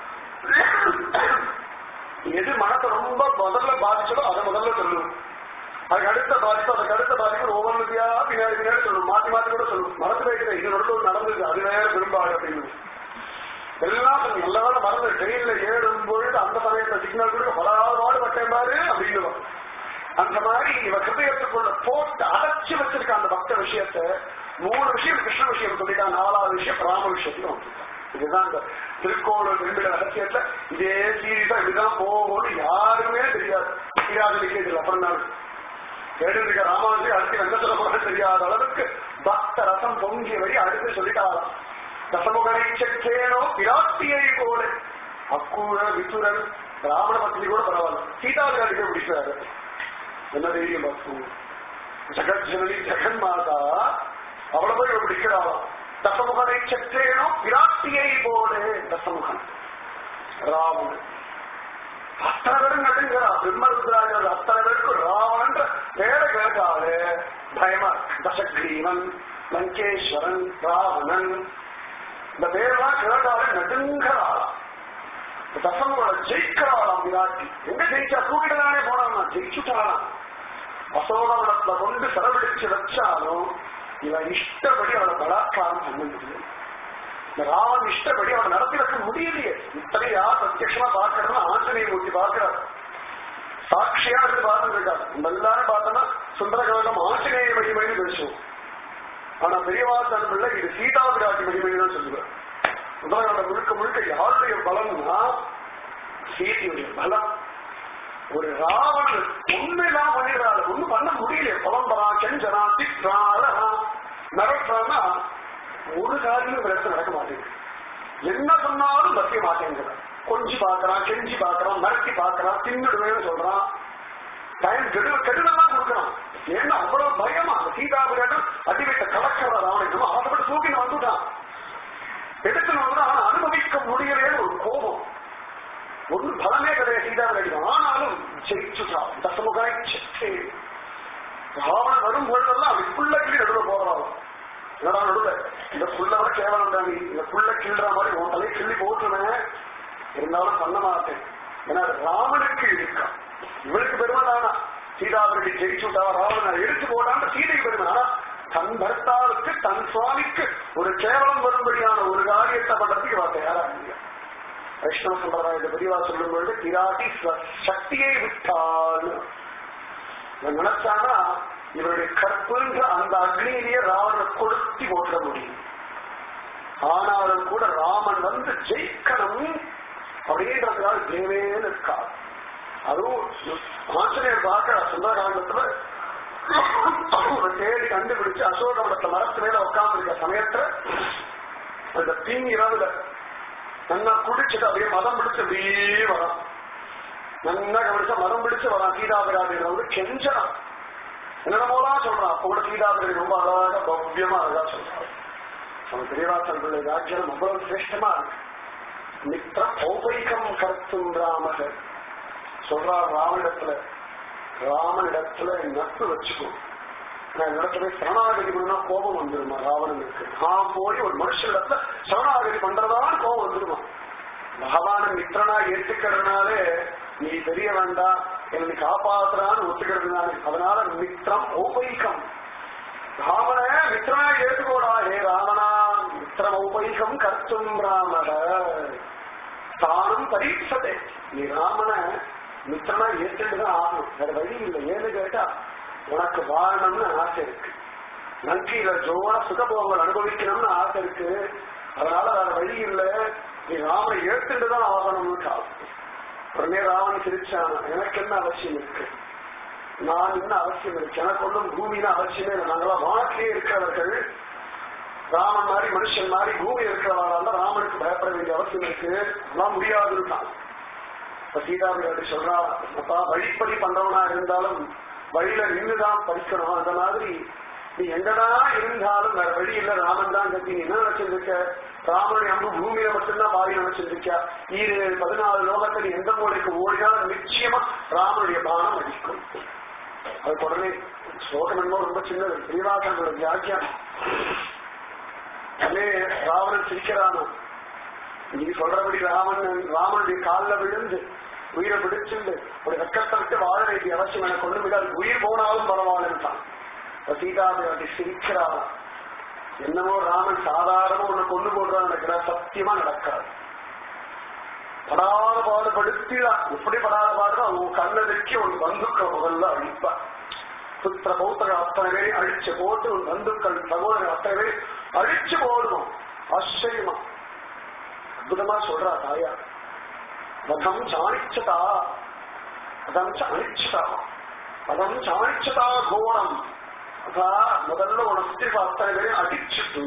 எது மனத்தை ரொம்ப முதல்ல பாதிச்சதோ அதை முதல்ல சொல்லுவோம். அதுக்கு அடுத்த பாதிப்பு அதுக்கு அடுத்த பாதிப்பு ஒவ்வொன்றுக்கையா பின்னாடி பின்னாடி சொல்லணும், மாற்றி மாற்றி கூட சொல்லுவோம். மறந்து போயிட்டு இது நடுவில் நடந்தது அது வேற விரும்பாடு அப்படின்னு எல்லாம் நல்ல வேலை மறந்து ட்ரெயின்ல ஏறும் பொழுது அந்த சமயத்துல சிக்னல் கூட பலாவாடு பட்டேன் பாரு அப்படின்னு அந்த மாதிரி இவ கிருதயத்துக்குள்ள போட்டு அடைச்சு வச்சிருக்க அந்த பக்த விஷயத்த மூணு விஷயம் கிருஷ்ண விஷயம் சொல்லிட்டான், நாலாவது விஷயம் ராம விஷயத்துல வந்துட்டான். இதுதான் இந்த திருக்கோளூர் திரும்பிட ரகசியத்துல இதே சீரியஸா இதுதான் போகும்னு யாருமே தெரியாது. தெரியாது அப்புறம் நான் கேட்டு ராமாவதி அடுத்து என்ன சொல்ல போறது தெரியாத அளவுக்கு பக்த ரசம் பொங்கிய வழி அடுத்து சொல்லிட்டாராம். தசமுகனை செக்கேனோ பிராட்டியை போல அக்கூழ வித்துரன் ராமண பத்தினி கூட பரவாயில்ல, சீதாவிராஜிக்க பிடிக்கிறாரு. என்ன தெரியும் பக்து ஜெகத் ஜனனி ஜெகன் மாதா அவளை போய் பிடிக்கிறாராம். தசமுகனை செக்கேனோ பிராட்டியை போல தசமுகன் ராவணன் அத்தனை பேரும் நடுங்கிறா. பிரம்மருத்ராஜர் அத்தனை பேருக்கு ராவணன்ற பேரை கேட்டாலே பயமா. தசக்ரீவன், லங்கேஸ்வரன், ராவணன் இந்த பேரெல்லாம் கேட்டாலே நடுங்கிறாளாம். தசமுகனை ஜெயிக்கிறாளாம் விராட்டி. எங்க ஜெயிச்சா தூக்கிட்டுதானே போனான்னா ஜெயிச்சுட்டாளாம். அசோகவனத்துல கொண்டு செலவழிச்சு வச்சாலும் இவன் இஷ்டப்படி அவளை பலாத்காரம் பண்ண முடியும். ராவன் இஷ்டப்படி அவன் நடத்தி வைக்க முடியலையே. இத்தனை யார் பிரத்யமா பார்க்கறதுன்னா ஆஞ்சநேய மூர்த்தி பார்க்கிறார், சாட்சியா இருந்து பார்த்துருக்காரு. நம்ம எல்லாரும் பார்த்தோம்னா சுந்தரகாண்டம் ஆஞ்சநேய மகிமைன்னு பேசுவோம். ஆனா பெரியவாசன் பிள்ளை இது சீதா விராட்டி மகிமைன்னு தான் சொல்லுவார். சுந்தரகாண்டம் முழுக்க முழுக்க யாருடைய பலம்னா சீதையுடைய பலம். ஒரு ராவணன் உண்மைதான் பண்ணிடுறாரு, ஒண்ணும் பண்ண முடியல. பலம்பரா கெஞ்சனா திட்டாரா மிரட்டுறான்னா ஒரு காரியம் இந்த இடத்துல நடக்க மாட்டேங்குது. என்ன சொன்னாலும் பத்திய மாட்டேங்கிறான். கொஞ்சி பாக்குறான், கெஞ்சி பாக்குறான், மிரட்டி பாக்குறான், தின்னுடுவேன்னு சொல்றான், டைம் கெடு கெடுதெல்லாம் கொடுக்குறான். ஏன்னா அவ்வளவு பயமா அந்த சீதாபுரம் அடிவிட்ட கலக்கிற ராவணன் ஆசைப்பட்டு தூக்கின்னு வந்துட்டான். எடுத்துன்னு வந்து அவனை அனுபவிக்க முடியலேன்னு ஒரு கோபம். ஒன்றும் பலமே கிடையாது சீதாபுரம். ஆனாலும் ஜெயிச்சுட்டான். தசமுகாய் ராவணன் வரும் பொழுதெல்லாம் அப்படி புள்ள கிளி நடுவில் போறான். என்னடா நடுல இந்த புள்ளவர கேவலம் தாண்டி இந்த புள்ள கிள்ற மாதிரி உன் தலையை கிள்ளி போட்டுனேன், இருந்தாலும் பண்ண மாட்டேன். ஏன்னா ராமனுக்கு இருக்கான், இவளுக்கு பெருமை தானா. சீதாபுரடி ஜெயிச்சுட்டா ராவணன் எடுத்து போட்டான்னு சீதைக்கு பெருமை. ஆனா தன் பர்த்தாவுக்கு தன் சுவாமிக்கு ஒரு கேவலம் வரும்படியான ஒரு காரியத்தை பண்றதுக்கு இவா தயாரா இல்லையா. வைஷ்ணவ சம்பிரதாயத்தை பெரியவா சொல்லும் பொழுது பிராட்டி சக்தியை விட்டாள் நினைச்சானா இவருடைய கற்புன்ற அந்த அக்னியிலேயே ராவணனை கொளுத்தி போட்ட முடியும். ஆனாலும் கூட ராமன் வந்து ஜெயிக்கணும் அப்படின்றதுனால தேவேன்னு இருக்கா. அதுவும் ஆஞ்சநேயர் பார்க்க சுந்தரகாண்டத்துல தேடி கண்டுபிடிச்சு அசோகவனத்தை மரத்து மேல உட்கார்ந்து இருக்க சமயத்துல அந்த தீ இரவுல நல்லா குடிச்சுட்டு அப்படியே மதம் பிடிச்சு அப்படியே வரான். நல்லா கவனிச்சா மதம் பிடிச்சு வரான். சீதாபிராஜன் வந்து கெஞ்சறான், என்னமோலாம் சொல்றான். அப்ப கூட சீதாபிராஜன் ரொம்ப அழகா பவ்யமா அழகா சொல்றான். அவன் பெரியவாசன் பிள்ளை ராஜ்யம் அவ்வளவு சிரேஷ்டமா இருக்கு. மித்திர ஔபைகம் கருத்தும் ராமக சொல்றார் ராமனிடத்துல. ராமனிடத்துல நட்பு வச்சுக்கோ. நான் இடத்துல சரணாகதி பண்ணா கோபம் வந்துருமா ராவணனுக்கு. நான் போய் ஒரு மனுஷனிடத்துல சரணாகதி பண்றதான்னு கோபம் வந்துருமா. பகவான மித்திரனா ஏற்றுக்கிறதுனாலே நீ தெரிய வேண்டாம், என்னை காப்பாத்துறான்னு ஒத்துக்கிறது தானே. அதனால மித்திரம் ஔபைகம். ராமன மித்திரனா ஏற்றுக்கோடா. ஹே ராமனா மித்திரம் ஔபைகம் கர்த்தும் ராமக. தானும் பரீட்சதே. நீ ராமனை மித்திரனா ஏற்றுதான் ஆகணும், வேற வழி இல்லை. ஏன்னு கேட்டா உனக்கு வாழணும்னு ஆசை இருக்கு, நன்றியில ஜோர சுகபோகங்கள் அனுபவிக்கணும்னு ஆசை இருக்கு, அதனால வேற வழி இல்லை, நீ ராமனை ஏற்றுதான் ஆகணும்னு காசு. உடனே ராமன் சிரிச்சான், எனக்கு என்ன அவசியம் இருக்கு, நான் என்ன அவசியம் இருக்கு, எனக்கு ஒன்றும் பூமியில அவசியமே இல்லை, நாங்களாம் வானத்திலே இருக்கிறவர்கள், ராமன் மாதிரி மனுஷன் மாதிரி பூமி இருக்கிறவங்க ராமனுக்கு பயப்பட வேண்டிய அவசியம் இருக்கு, அதெல்லாம் முடியாதுன்னு. இப்ப சீதாபிராட்டி சொல்றா, அப்பா வழிப்படி பண்றவனா இருந்தாலும் வழியில நின்றுதான் படிக்கணும், அந்த மாதிரி நீ எங்கதான் இருந்தாலும் வேற வழி இல்ல, ராமன் தான் கத்தி. நீ என்ன நினைச்சிருக்க, ராமனுடைய அம்பு பூமியில மட்டும்தான் பாதி நினைச்சிருக்கா, ஈரு பதினாலு லோகத்தில் எந்த மூலைக்கு ஓடினாலும் நிச்சயமா ராமனுடைய பானம் அடிக்கும். அதுக்கு உடனே ஸ்லோகம் என்னமோ ரொம்ப சின்னது, ஸ்ரீவாசனோட வியாக்கியானம். அதே ராவணன் சிரிக்கிறானா, நீ சொல்றபடி ராமன் ராமனுடைய காலில் விழுந்து உயிரை பிடிச்சுண்டு ஒரு வெக்கத்தை விட்டு வாழ வேண்டிய அவசியம் எனக்கு கொண்டு விட, உயிர் போனாலும் பரவாயில்லைன்ட்டான். சீதாபிராட்டி சிரிக்கிறானா, என்னமோ ராமன் சாதாரண ஒண்ணு கொண்டு போடுறான் நினைக்கிறா, சத்தியமா நடக்காது. படாத பாடுபடுத்திதான், எப்படி படாத பாடுறா, உன் கண்ணதற்கு உன் பந்துக்கள் முதல்ல அழிப்பா, புத்திர பௌத்திர அத்தனை பேரை அழிச்சு போட்டு உன் பந்துக்கள் சகோதரர் அத்தனை பேரை அழிச்சு போடணும். ஆச்சரியமா அற்புதமா சொல்றா தாயா, வதம் சாணிச்சதா வதம் அனிச்சதா வதம் சாணிச்சதா கோணம். அதா முதல்ல உன சுத்தி அத்தனை பேரையும் அடிச்சுட்டு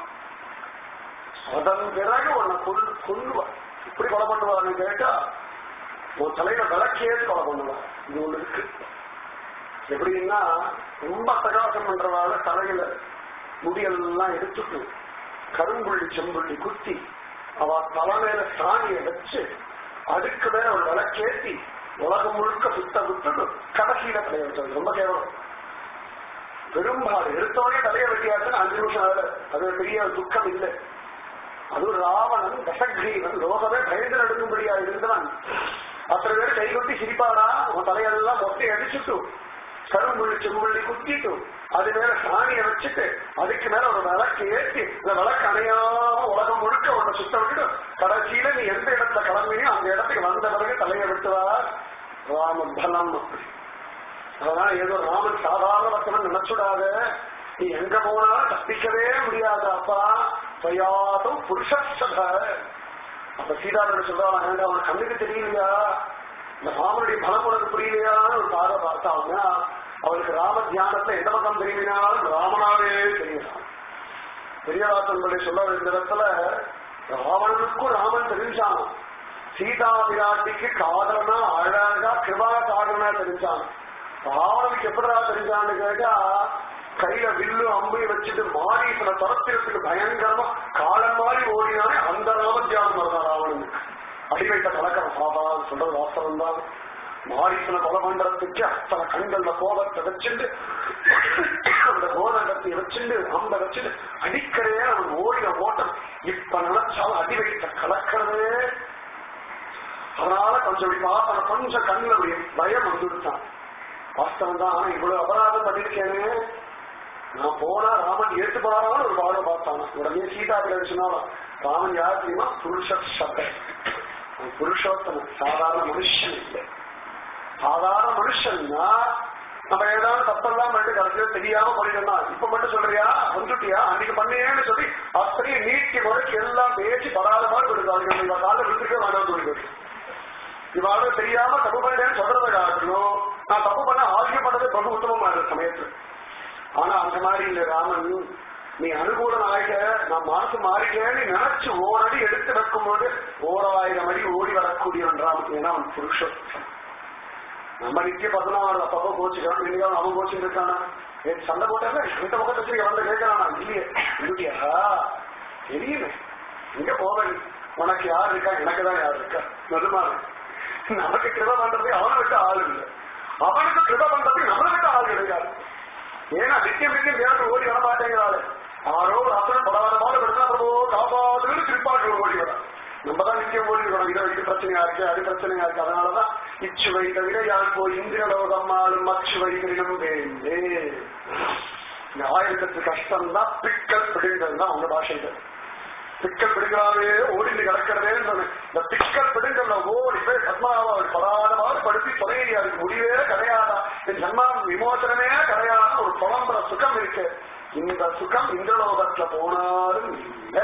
அதன் பிறகு உன்னை கொல் கொல்லுவா. இப்படி கொலை பண்ணுவான்னு கேட்டா உன் தலையில விளக்கேது கொலை பண்ணுவா. இது ஒண்ணு இருக்கு. எப்படின்னா ரொம்ப பிரகாசம் பண்றவால தலையில முடியெல்லாம் எடுத்துட்டு கரும்புள்ளி செம்புள்ளி குத்தி அவ தலைமையில சாணியை வச்சு அதுக்கு மேல ஒரு விளக்கேத்தி உலகம் முழுக்க சுத்த குத்துட்டு கடைசியில தலைய வச்சது. ரொம்ப கேவலம். பெரும்பாடு எடுத்தோடனே தலைய வெட்டியாச்சுன்னு அஞ்சு நிமிஷம் ஆகல, அது பெரிய துக்கம் இல்லை. அது ராவணன் தசகிரீவன் லோகமே பயந்து நடுங்கும்படியா இருந்தவன். அத்தனை பேர் கைகொட்டி சிரிப்பாடா, உன் தலையெல்லாம் மொட்டை அடிச்சுட்டு கரும்புள்ளி செம்புள்ளி குத்திட்டு அது மேல சாணியை வச்சுட்டு அதுக்கு மேல ஒரு விளக்கு ஏற்றி இந்த விளக்கு அணையாம உலகம் முழுக்க உன்னை சுத்த விட்டுட்டு கடைசியில நீ எந்த இடத்துல கிளம்பினியோ அந்த இடத்துக்கு வந்த பிறகு தலையை விட்டுவார் ராம பலம். அதனால ஏதோ ராமன் சாதாரண வசனம் நினைச்சுடாத, நீ எங்க போனாலும் தப்பிக்கவே முடியாது அப்பா. தயாதும் புருஷசத. அப்ப சீதாபுரம் சொல்றாங்க, அவன் கண்ணுக்கு தெரியலையா, இந்த ராமனுடைய பலம் உனக்கு புரியலையான்னு ஒரு பார்வை பார்த்தாங்க. அவருக்கு ராம தியானத்துல எந்த பக்கம் தெரியலினாலும் ராமனாவே தெரியலாம். பெரியவாசனுடைய சொல்ல இந்த இடத்துல ராவணனுக்கும் ராமன் தெரிஞ்சான், சீதா விராட்டிக்கு காதலனா அழகா கிருபா காதலனா தெரிஞ்சான். ராவணனுக்கு எப்படிடா தெரிஞ்சான்னு கேட்டா, கையில வில்லு அம்பை வச்சுட்டு மாறி சில துரத்திரத்துக்கு பயங்கரமா காலம் மாறி ஓடினானே அந்த ராம தியானம் வருதான் ராவணனுக்கு. அடிவைத்த கலக்கம் சாதா சொல்றது வாசனம் தான். மாரிசன பலமண்டலத்துக்கு அத்தனை கண்கள்ல கோபத்தை வச்சுட்டு அந்த கோதண்டத்தை வச்சுட்டு அம்ப வச்சுட்டு அடிக்கிறே அவன் ஓடின ஓட்டம் இப்ப நினைச்சாலும் அடி வைத்த கலக்கிறதே. அதனால கொஞ்சம் பார்த்தன கொஞ்சம் கண்ணுடைய பயம் வந்துடுச்சான். வாஸ்தவம் தான், ஆனா இவ்வளவு அபராதம் பண்ணிருக்கேனே, நான் போனா ராமன் ஏற்று போறான்னு ஒரு பாட பார்த்தானா. உடனே சீதா சொன்னாலும் ராமன் யார் தெரியுமா, புருஷ சப்த புருஷோத்தமன், சாதாரண மனுஷன் இல்லை. சாதாரண மனுஷன்னா நம்ம ஏதாவது தப்பெல்லாம் பண்ணிட்டு கடைசியில தெரியாம பண்ணிடலாம். இப்ப மட்டும் சொல்றியா வந்துட்டியா அன்னைக்கு பண்ணியேன்னு சொல்லி அத்தனையும் நீட்டி முறைக்கு எல்லாம் பேச்சு படாத மாதிரி கொடுத்தாங்க. இவ கால விழுந்துருக்க வேண்டாம் சொல்லிட்டு இவாள தெரியாம தப்பு பண்ணிட்டேன்னு சொல்றதை காட்டணும். நான் தப்பு பண்ண ஆகிய பண்ணது பகு உத்தமமா இருந்த சமயத்துல. ஆனா அந்த மாதிரி இல்ல ராமன், நீ அனுகூலம் ஆகிட்ட நான் மனசு மாறிட்டேன்னு நினைச்சு ஓரடி எடுத்து வைக்கும்போது ஓராயிரம் அடி ஓடி வரக்கூடியவன் ராமன். ஏன்னா அவன் புருஷன். நம்ம நித்திய பார்த்தோம்னா அவன் அப்பப்போ கோச்சுக்கிறான், இன்னைக்கு அவன் கோச்சுட்டு இருக்கானா, சண்டை போட்டாங்க இந்த பக்கத்தை வச்சு வந்து கேட்கறானா, இல்லையே இல்லையா தெரியுமே இங்க போவேன், உனக்கு யார் இருக்கா, எனக்குதான் யார் இருக்கா, நெருமாறு நமக்கு கிருப பண்றதுக்கு அவனை விட்டு ஆள் இல்லை, அவனுக்கு கிருப பண்றதுக்கு நம்மளை விட்டு ஆள் கிடையாது. ஏன்னா நித்தியம் நித்தியம் வேறு ஓடி வர மாட்டேங்கிறாள். ஆரோ அப்புறம் படாத பாடு படுத்தா காப்பாதுன்னு திருப்பாட்டு ஓடி வர. நம்ம தான் நித்தியம் ஓடி இருக்கணும், இதை இது பிரச்சனையா இருக்கு அது பிரச்சனையா இருக்கு. அதனாலதான் இச்சுவை தவிர யாருக்கோ இந்திரலோகம்மாளும் அச்சுவை தினம் வேண்டே. இந்த ஆயிரத்தெட்டு கஷ்டம் தான் பிக்கல் பிடிங்கிறது தான் உங்க பாஷைகள். பிக்கல் பிடுங்காவே ஓடிந்து கிடக்கிறதேன்னு சொன்னேன். இந்த பிக்கல் பிடுங்கல ஓடி போய் பத்மாவை பலானவாறு படுத்தி தொலையை அதுக்கு முடிவே கிடையாதா, என் ஜன்மா விமோசனமே கிடையாத ஒரு புலம்புற சுகம் இருக்கு. இந்த சுகம் இந்திரலோகத்துல போனாலும் இல்லை.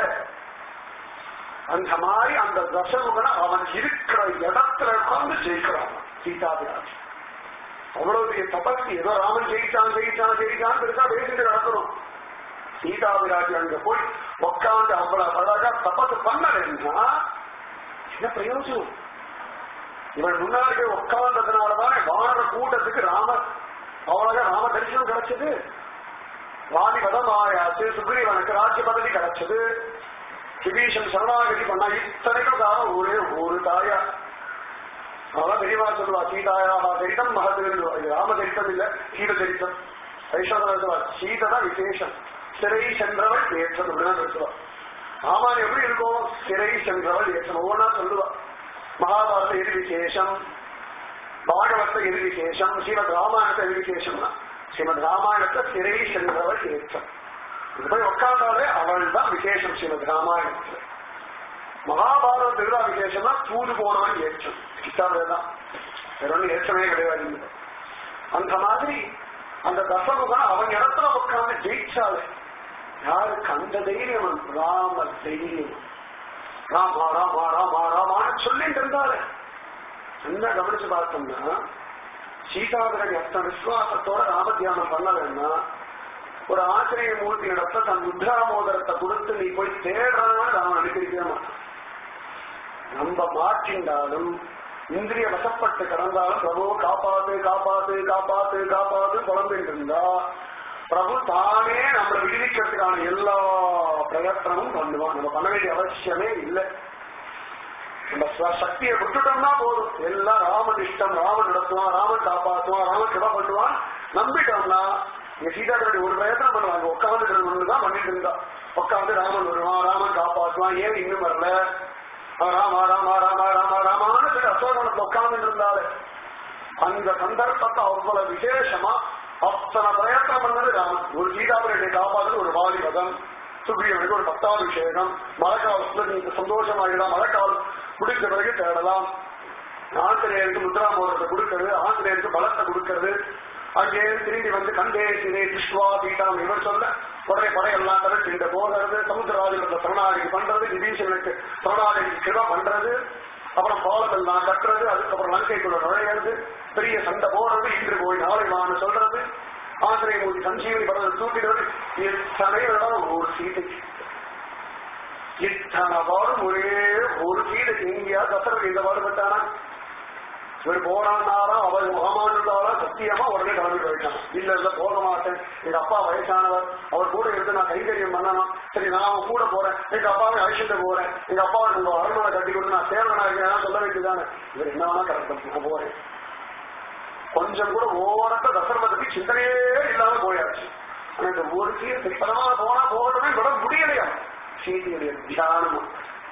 அந்த மாதிரி அந்த தசமுகனை அவன் இருக்கிற இடத்துல உட்கார்ந்து ஜெயிக்கிறான் சீதாபிராஜ். அவ்வளவு பெரிய தபஸ். ஏதோ ராமன் ஜெயிச்சான் ஜெயிச்சான் ஜெயிச்சான் பெருசா பேசிட்டு நடக்கணும். சீதாபிராஜ் அங்க போய் உட்காந்து அவ்வளவு அழகா தபஸ் பண்ணலைன்னா என்ன பிரயோஜனம்? இவன் முன்னாடி உட்கார்ந்ததுனாலதான் வானர கூட்டத்துக்கு ராம அவ்வளவு ராம தரிசனம் கிடைச்சது. வாதி வதம் ஆயாச்சு, சுக்ரீவனுக்கு ராஜ்ய பதவி கிடைச்சது, விபீஷன் சரணாகதி பண்ணா. இத்தனைக்கும் காரணம் ஒரே ஒரு தாயா. அதான் பெரியவா சொல்லுவா, சீதாயாக சரித்தம் மகது. ராம சரித்தம் இல்ல, சீத சரித்தம். வைஷ்ணவ சீதை தான் விசேஷம். சிறை சென்றவள் ஏற்றம் அப்படின்னா பேசுவா. ராமான் எப்படி இருக்கும்? சிறை சென்றவள் ஏற்றம் ஒவ்வொன்னா சொல்லுவா. மகாபாரத எது விசேஷம், பாகவத்தை எது விசேஷம், ஸ்ரீமத் ராமாயணத்தை எது விசேஷம்னா ஸ்ரீமத் ராமாயணத்தை சிறை சென்றவள் ஏற்றம். இது போய் உட்கார்ந்தாலே அவள் தான் விசேஷம் ஸ்ரீமத் ராமாயணத்துல. மகாபாரதத்துக்கு தான் விசேஷம்னா தூது போனவன் ஏற்றம். கிட்டாதான் வேற ஒன்னும் ஏற்றமே கிடையாது. அந்த மாதிரி அந்த தசமுகன் அவன் இடத்துல உட்கார்ந்து ஜெயிச்சாலே யாருக்கு அந்த தைரியம்? ராம தைரியம். ராமா ராமா ராமா ராமான்னு சொல்லிட்டு இருந்தாலே என்ன கவனிச்சு பார்த்தோம்னா, சீதாபிராஜ் அத்தனை விசுவாசத்தோட ராமத்தியானம் பண்ணலன்னா ஒரு ஆச்சரிய மூர்த்தி இடத்துல தன் முத்ராமோதரத்தை கொடுத்து நீ போய் தேடுறான்னு ராமன் அனுப்பியிருக்கவே மாட்டான். நம்ம மாற்றின்றாலும் இந்திரிய வசப்பட்டு கடந்தாலும் பிரபு காப்பாத்து காப்பாத்து காப்பாத்து காப்பாத்து குழம்பிட்டு இருந்தா பிரபு தானே நம்மளை விடுவிக்கிறதுக்கான எல்லா பிரயத்தனமும் பண்ணுவான். நம்ம பண்ண வேண்டிய அவசியமே இல்லை. நம்ம சக்தியை விட்டுட்டோம்னா போதும். எல்லாம் ராமன் இஷ்டம், ராமன் நடத்துவான், ராமன் காப்பாற்றுவான், ராமன் கிருபா பண்ணுவான் நம்பிட்டோம்னா இங்க சீதாபிராஜ் ஒரு பிரயத்தனம் பண்ணுவாங்க. உட்காந்து தான் பண்ணிட்டு இருந்தா. உட்காந்து ராமன் வருவான், ராமன் காப்பாற்றுவான், ஏன் இன்னும் வரல, ராமா ராமா ராமா ராமா ராமான்னு சொல்லி அசோகனத்துல உட்கார்ந்து இருந்தாலே அந்த சந்தர்ப்பத்தை அவ்வளவு விசேஷமா அத்தனை பிரயத்தனம் பண்ணது ராமன். ஒரு சீதாபிராஜை காப்பாற்று ஒரு வாலிபதம், சுக்ரீவனுக்கு ஒரு பட்டாபிஷேகம், மழைக்காலத்துல நீங்க சந்தோஷமாகிடலாம், மழைக்காலம் முடிஞ்ச பிறகு தேடலாம், ஆசிரியருக்கு முத்ராமோதத்தை கொடுக்கறது, ஆசிரியருக்கு பலத்தை கொடுக்கறது, அங்கே திரும்பி வந்து கண்டே சிறே விஸ்வா பீட்டாம் இவர் சொல்ல உடனே படையெல்லாம் தவிர்த்து இந்த போகிறது, சமுத்திரராஜனுக்கு சரணாகதி பண்றது, விபீஷனுக்கு சரணாகதி கிருபா பண்றது, அப்புறம் பாலத்தெல்லாம் கட்டுறது, அதுக்கப்புறம் லங்கைக்குள்ள நுழையிறது, பெரிய சண்டை போடுறது, இன்று போய் நாளை வான்னு சொல்றது, ஆசிரிய மூர்த்தி சஞ்சீவனி படத்தை தூக்கிடுறது. இத்தனை ஒரு சீதைக்கு இத்தனை பாடும் ஒரே ஒரு சீதைக்கு இங்கேயா தசரது இந்த பாடுபட்டானா? இவர் போறான்னாரா அவர் முகமானுந்தாரா சத்தியமா உடனே கிளம்பி போயிட்டான். இல்ல இல்ல போக மாட்டேன், எங்க அப்பா வயசானவர், அவர் கூட இருந்து நான் கைங்கரியம் பண்ணணும், சரி நான் அவன் கூட போறேன், எங்க அப்பாவை அழிச்சுட்டு போறேன், எங்க அப்பாவை உங்க அரண்மனை கட்டி கொடுத்து நான் சேவனா இருக்கேன் சொல்ல வேண்டியதானே. இவர் என்ன வேணா கரெக்ட் நான் போறேன். கொஞ்சம் கூட ஓரத்தை தசரமத்துக்கு சிந்தனையே இல்லாம போயாச்சு. ஆனா இந்த ஒரு சீர் பரமா போனா போகணுமே விட முடியலையா? சீதையுடைய தியானமும்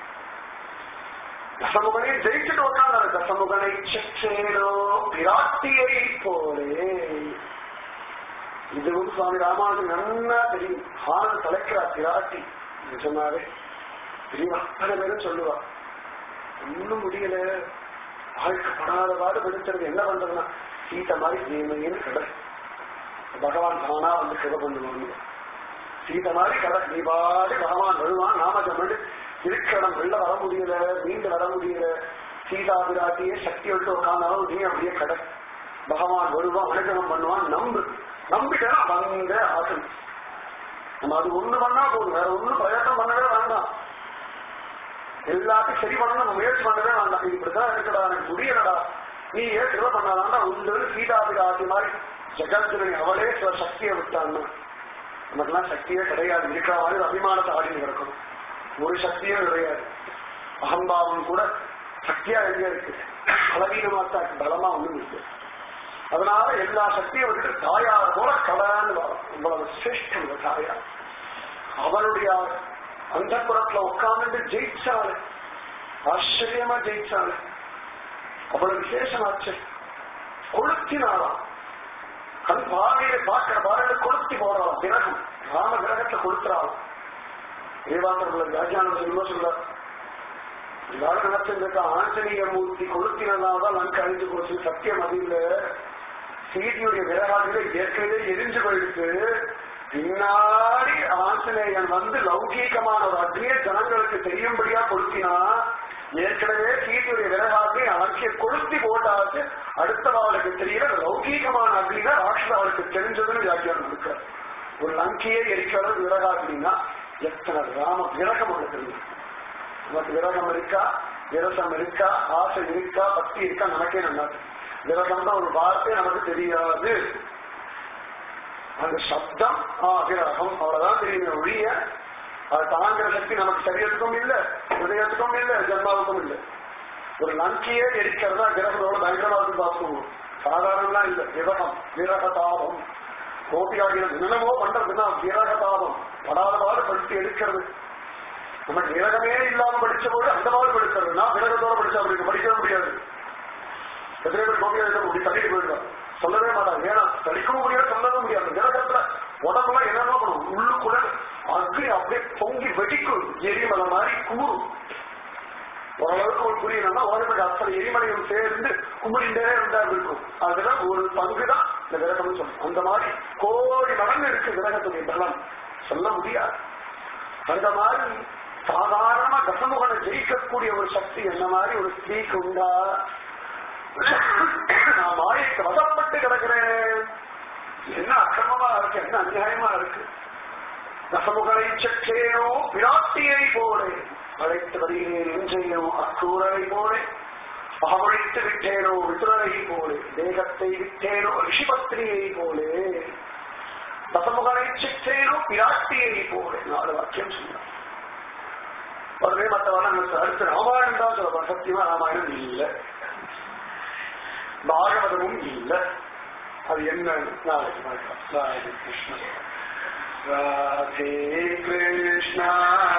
தசமுகனை ஜெயிச்சுட்டு உட்கார்ந்தாரு. தசமுகனை செற்றேனோ பிராட்டியை போலே. இதுவும் சுவாமி ராமானுஜன் நன்னா தெரியும். ஆனந்த் தலைக்கிறார் பிராட்டி சொன்னாவே தெரியும். அத்தனை பேரும் சொல்லுவா ஒன்னும் முடியல, வாழ்க்கப்படாத பாடு பிடிச்சது என்ன பண்றதுன்னா சீத்தை மாதிரி தீமையின்னு கடை பகவான் தானா வந்து கிருப பண்ணுவாங்க. சீதை மாதிரி கடை நீ பாடு பகவான் வருவான், நாம ஜம்மண்டு இருக்கடம் வெளில வர முடியல, மீண்டு வர முடியல, சீதா பிராட்டியே சக்தி விட்டு உட்கார்ந்தாலும் நீ அப்படியே கடை பகவான் வருவான், அனுகிரகம் பண்ணுவான், நம்பு. நம்பிட்டா வந்த ஆசன் நம்ம அது ஒண்ணு பண்ணா போதும், வேற ஒண்ணும் பிரயத்தனம் பண்ணவே வேண்டாம். எல்லாத்தையும் சரி பண்ணணும் நம்ம முயற்சி பண்ணவே வேண்டாம். இப்படிதான் இருக்கடா, எனக்கு முடியலடா, நீ ஏன் கிருப பண்ணாதான்டா உண்டு. சீதா பிராட்டி மாதிரி ஜெகத்ஜனனி அவளே சில சக்தியை விட்டான்னு நமக்கெல்லாம் சக்தியே கிடையாது. இருக்கிற மாதிரி அபிமானத்தை ஆடின்னு கிடக்கணும். ஒரு சக்தியும் கிடையாது. அகம்பாவம் கூட சக்தியா எங்க இருக்கு? பலவீனமாத்தா இருக்கு, பலமா ஒண்ணும் இருக்கு. அதனால எல்லா சக்தியும் விட்டுட்டு தாயார் போல கலன்னு வரும். இவ்வளவு சிரேஷ்டம் தாயார். அவருடைய அந்த புறத்துல உட்கார்ந்து ஜெயிச்சாரு, ஆச்சரியமா ஜெயிச்சாரு. அவ்வளவு விசேஷமாச்சு. கொளுத்தினாலாம் கண் பார்வையை பார்க்கிற பார்வையில கொளுத்தி போறாளாம். கிரகம் ராம கிரகத்துல கொளுத்துறாளாம். தேவாந்திரத்துல வியாக்கியானம் சொல்ல சொல்ல எல்லாரும் நினைச்சிருக்க ஆஞ்சநேய மூர்த்தி கொளுத்தினதால்தான் லங்க் அழிஞ்சு போச்சு. சத்தியம் அது இல்ல. சீதையுடைய விரகாதில ஏற்கனவே எரிஞ்சு போயிடுச்சு. பின்னாடி ஆஞ்சநேயன் வந்து லௌகீகமான ஒரு அக்னியை ஜனங்களுக்கு தெரியும்படியா கொளுத்தினா ஏற்கனவே சீதையுடைய விரகாதி அங்கிய கொளுத்தி போட்டாச்சு. அடுத்தவாளுக்கு தெரியல லௌகீகமான அக்னினா ராட்சதாவுக்கு தெரிஞ்சதுன்னு வியாக்கியானம் கொடுக்க. ஒரு லங்கையே எரிக்கிறது விரகாதினா எத்தனை ராம விரகம் உனக்கு தெரியும். நமக்கு விரகம் இருக்கா, விரசம் இருக்கா, ஆசை இருக்கா, பக்தி இருக்கா நமக்கே நல்லா. விரகம் தான் ஒரு வார்த்தை நமக்கு தெரியாது. அந்த சப்தம் ஆ விரகம் அவ்வளவுதான் தெரியுமே ஒழிய அது தாங்கிற சக்தி நமக்கு சரீரத்துக்கும் இல்லை, ஹிருதயத்துக்கும் இல்லை, ஜன்மாவுக்கும் இல்லை. ஒரு லங்கையே எரிக்கிறதா விரகத்தோட பயங்கரமாக பார்த்துவோம். சாதாரணம்லாம் இல்லை. விரகம் விரகதாபம் கோபியாகிறது என்னமோ பண்றதுன்னா விரகதாபம் படாதவாறு படித்து எடுக்கிறது. நமக்கு விரகமே இல்லாம படிச்ச போது அந்த மாதிரி படிக்கிறதுனா விரகத்தோட படிச்சா அப்படி படிக்க முடியாது. எத்தனை பேர் கோபியா அப்படி தள்ளிட்டு போயிடுவாங்க. சொல்லவே மாட்டாங்க. ஏன்னா தடிக்கவும் முடியாது, சொல்லவும் முடியாது. விரகத்துல உடம்புலாம் என்னென்ன பண்ணும், உள்ளுக்குள்ள அக்னி அப்படியே பொங்கி வெடிக்கும், எரிமலை மாதிரி குமுறும். ஓரளவுக்கு ஒரு புரியணும்னா உலகத்துக்கு அத்தனை எரிமலையும் சேர்ந்து குமுறிண்டே இருந்தா இருக்கும். அதுல ஒரு பங்குதான் இந்த விரகம்னு சொல்லும். அந்த மாதிரி கோடி மடங்கு இருக்கு விரகத்துடைய பலம், சொல்ல முடியாது. அந்த மாதிரி சாதாரணமா தசமுகனை ஜெயிக்கக்கூடிய ஒரு சக்தி என்ன மாதிரி ஒரு ஸ்திரீக்கு உண்டா? நான் மாயைக்கு வசப்பட்டு கிடக்கிறேன், என்ன அக்கிரமமா இருக்கு, என்ன அநியாயமா இருக்கு. தசமுகனை சற்றேனோ விராட்டியை போலே அழைத்து வருகிறேன் என்றையோ அக்கூரரை போலே அகமழித்து விட்டேனோ விதுரரை போலே தேகத்தை விட்டேனோ ரிஷிபத்ரியை போலே தசமுகனை சிற்றேனோ விராட்டியை போலே நாலு வாக்கியம் சொன்னார். உடனே மற்றவர்கள் அடுத்து ராமாயணம் தான் சொல்லுவாங்க. சத்தியமா ராமாயணம் இல்லை, பாகவதமும் இல்லை. அது என்ன நாளைக்கு பார்க்கலாம். ராதே கிருஷ்ணா ராதே கிருஷ்ணா